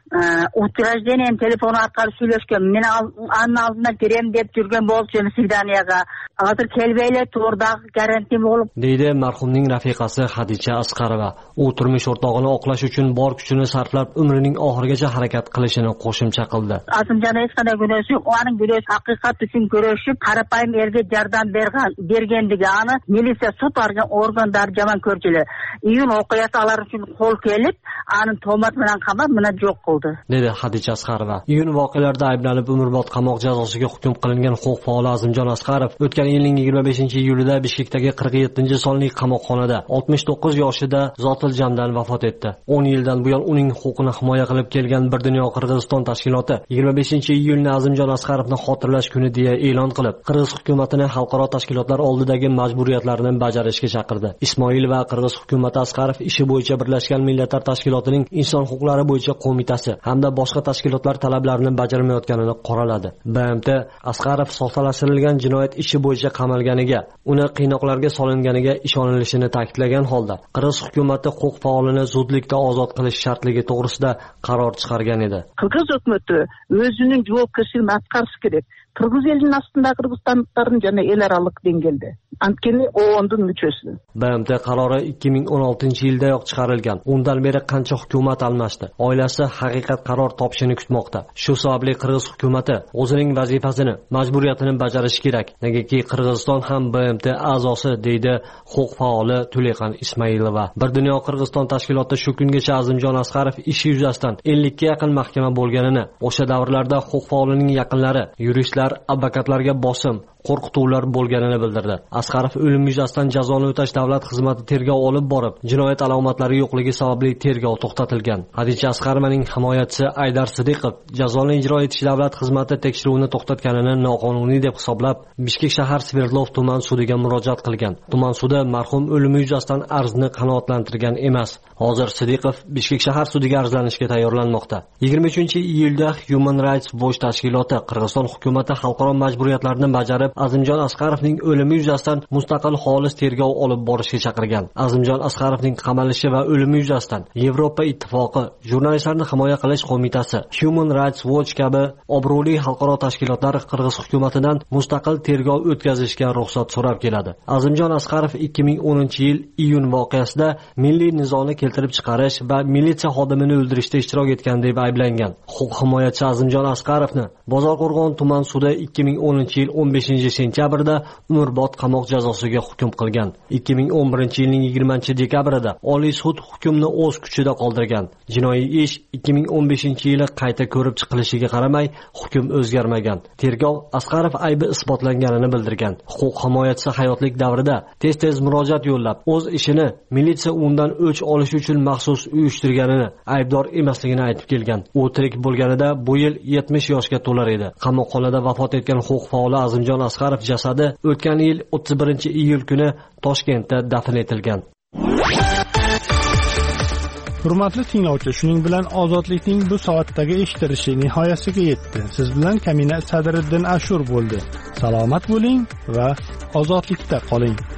utrajdeniyam telefon orqali söylashgan. Men aldına kirem deb turgan bo'lishini Sidaniyaga. Hozir kelbaylar to'g'ridagi garantim bo'lib deydi marhumning rafiqasi Xadicha Asqarova. U turmush o'rtog'ini oqlash uchun bor kuchini sarflab umrining oxirigacha harakat qilishini qo'shimcha qildi. Azimjon hech qanday gunohi yo'q. Uning gunohi haqiqat uchun kurashib, qarapayim erga yordam berganligi ani militsiya sud organlari jamon ko'rchilar. Iyun o'qiyasalar uchun qo'l kelib, ani to'mat bilan qamab, meni yo'q qildi, dedi Xadicha Asqarova. Iyun voqealarida ayblanib umrbod qamoq jazosiga hukm qilingan huquq faoli Azimjon Asqarov o'tgan yilning 25-iyulida Bishkekdagi 47-sonli qamoqxonada 69 yoshida zotil jamdan vafot etdi. 10 yildan buyon uning huquqini himoya qilib kelgan Bir dunyo Qirg'iziston tashkiloti 25-iyulni Azimjon Asqarovni xotirlash kuni deya e'lon qilib, Qirg'iz hukumatini xalqaro tashkilotlar oldidagi majburiyatlarini bajarishga chaqirdi. Ismoil va Qirg'iz hukumati Asqarov ishi bo'yicha Birlashgan Millatlar Tashkilotining Inson huquqlari bo'yicha qo'mitasi hamda boshqa tashkilotlar talablarini bajarmayotganini qoraladi. BMT Asqarov soxtalashtirilgan jinoyat ishi bo'yicha qamalganiga, uni qiynoqlarga solinganiga ishonilishini ta'kidlagan holda, Qirg'iz hukumati huquq faolini zudlikda ozod qilish shartligi to'g'risida qaror chiqargan edi. Qirg'iz hukumati o'zining javobgarchiligini atqarishi kerak. Qirg'iz elining ostida Qirg'izistonliklarning yana elaralik dengelde. Antkeni OON'ning müchesi. BMT qarori 2016-yildayoq chiqarilgan. Undan beri qancha hukumat almashdi. Oilasi haqiqat qaror topishini kutmoqda. Shu sababli Qirg'iz hukumati o'zining vazifasini, majburiyatini bajarishi kerak. Negaki Qirg'iziston ham BMT a'zosi, deydi huquq faoli Tuleqan Ismoilova. Bir dunyo Qirg'iziston tashkiloti shu kungacha Azimjon Asqarov ishi yuzasidan 50 ga yaqin mahkama bo'lganini, o'sha davrlarda huquq faolining yaqinlari, yuristlar, advokatlarga bosim, qo'rqituvlar bo'lganini bildirdi. Asqarov o'lim yuzasidan jazoni o'tash davlat xizmati tergov olib borib, jinoyat alomatlari yo'qligi sababli tergov to'xtatilgan. Hadicha Asqarovaning himoyachisi Aydar Sidiqov jazoni ijro etish davlat xizmati tekshiruvini to'xtatganini noqonuniy deb hisoblab, Bishkek shahar Sverdlov tuman sudiga murojaat qilgan. Tuman sudi marhum o'limi yuzasidan arzni qanoatlantirgan emas. Hozir Sidiqov Bishkek shahar sudiga arzlanishga tayyorlanmoqda. 23-iyulda Human Rights Watch tashkiloti Qirg'iziston hukumati xalqaro majburiyatlarni bajarib, Azimjon Asqarovning o'limi yuzasidan mustaqil xolis tergov olib borishga chaqirgan. Azimjon Asqarovning qamalishi va o'limi yuzasidan Yevropa ittifoqi, Jurnalistlarni himoya qilish qo'mitasi, Human Rights Watch kabi obro'li xalqaro tashkilotlar Qirg'iz hukumatidan mustaqil tergov o'tkazishga ruxsat so'rab keladi. Azimjon Asqarov 2010-yil iyun voqeasida milliy nizoni keltirib chiqarish va militsiya xodimini o'ldirishda ishtirok etgan deb ayblangan. Huquq himoyachisi Azimjon Asqarovni Bozorqo'rg'on tuman sudi 2010-yil 15-sentyabrda umrbod qamoq jazosiga hukm qilgan. 2011-yilning 20-dekabrida Oliy sud hukmni o'z kuchida qoldirgan. Jinoiy ish 2015-yili qayta ko'rib chiqilishiga qaramay hukm o'zgarmagan. Tergov Asqarov aybi isbotlanganini bildirgan. Huquq himoyachisi hayotlik davrida tez-tez murojaat yo'llab, o'z ishini militsiya undan o'ch olish uchun maxsus uyushtirganini, aybdor emasligini aytib kelgan. U tirik bo'lganida bu yil 70 yoshga to'lar edi. Qamoqxonada vafot etgan huquq faoli Azimjon Asqarov jasadi o'tgan yil 31-iyul kuni Toshkentda dafn etilgan. Hurmatli tinglovchi, shuning bilan ozodlikning bu soatdagi eshitilishi nihoyasiga yetdi. Siz bilan Kamina Sadriddin Ashur bo'ldi. Salomat bo'ling va ozodlikda qoling.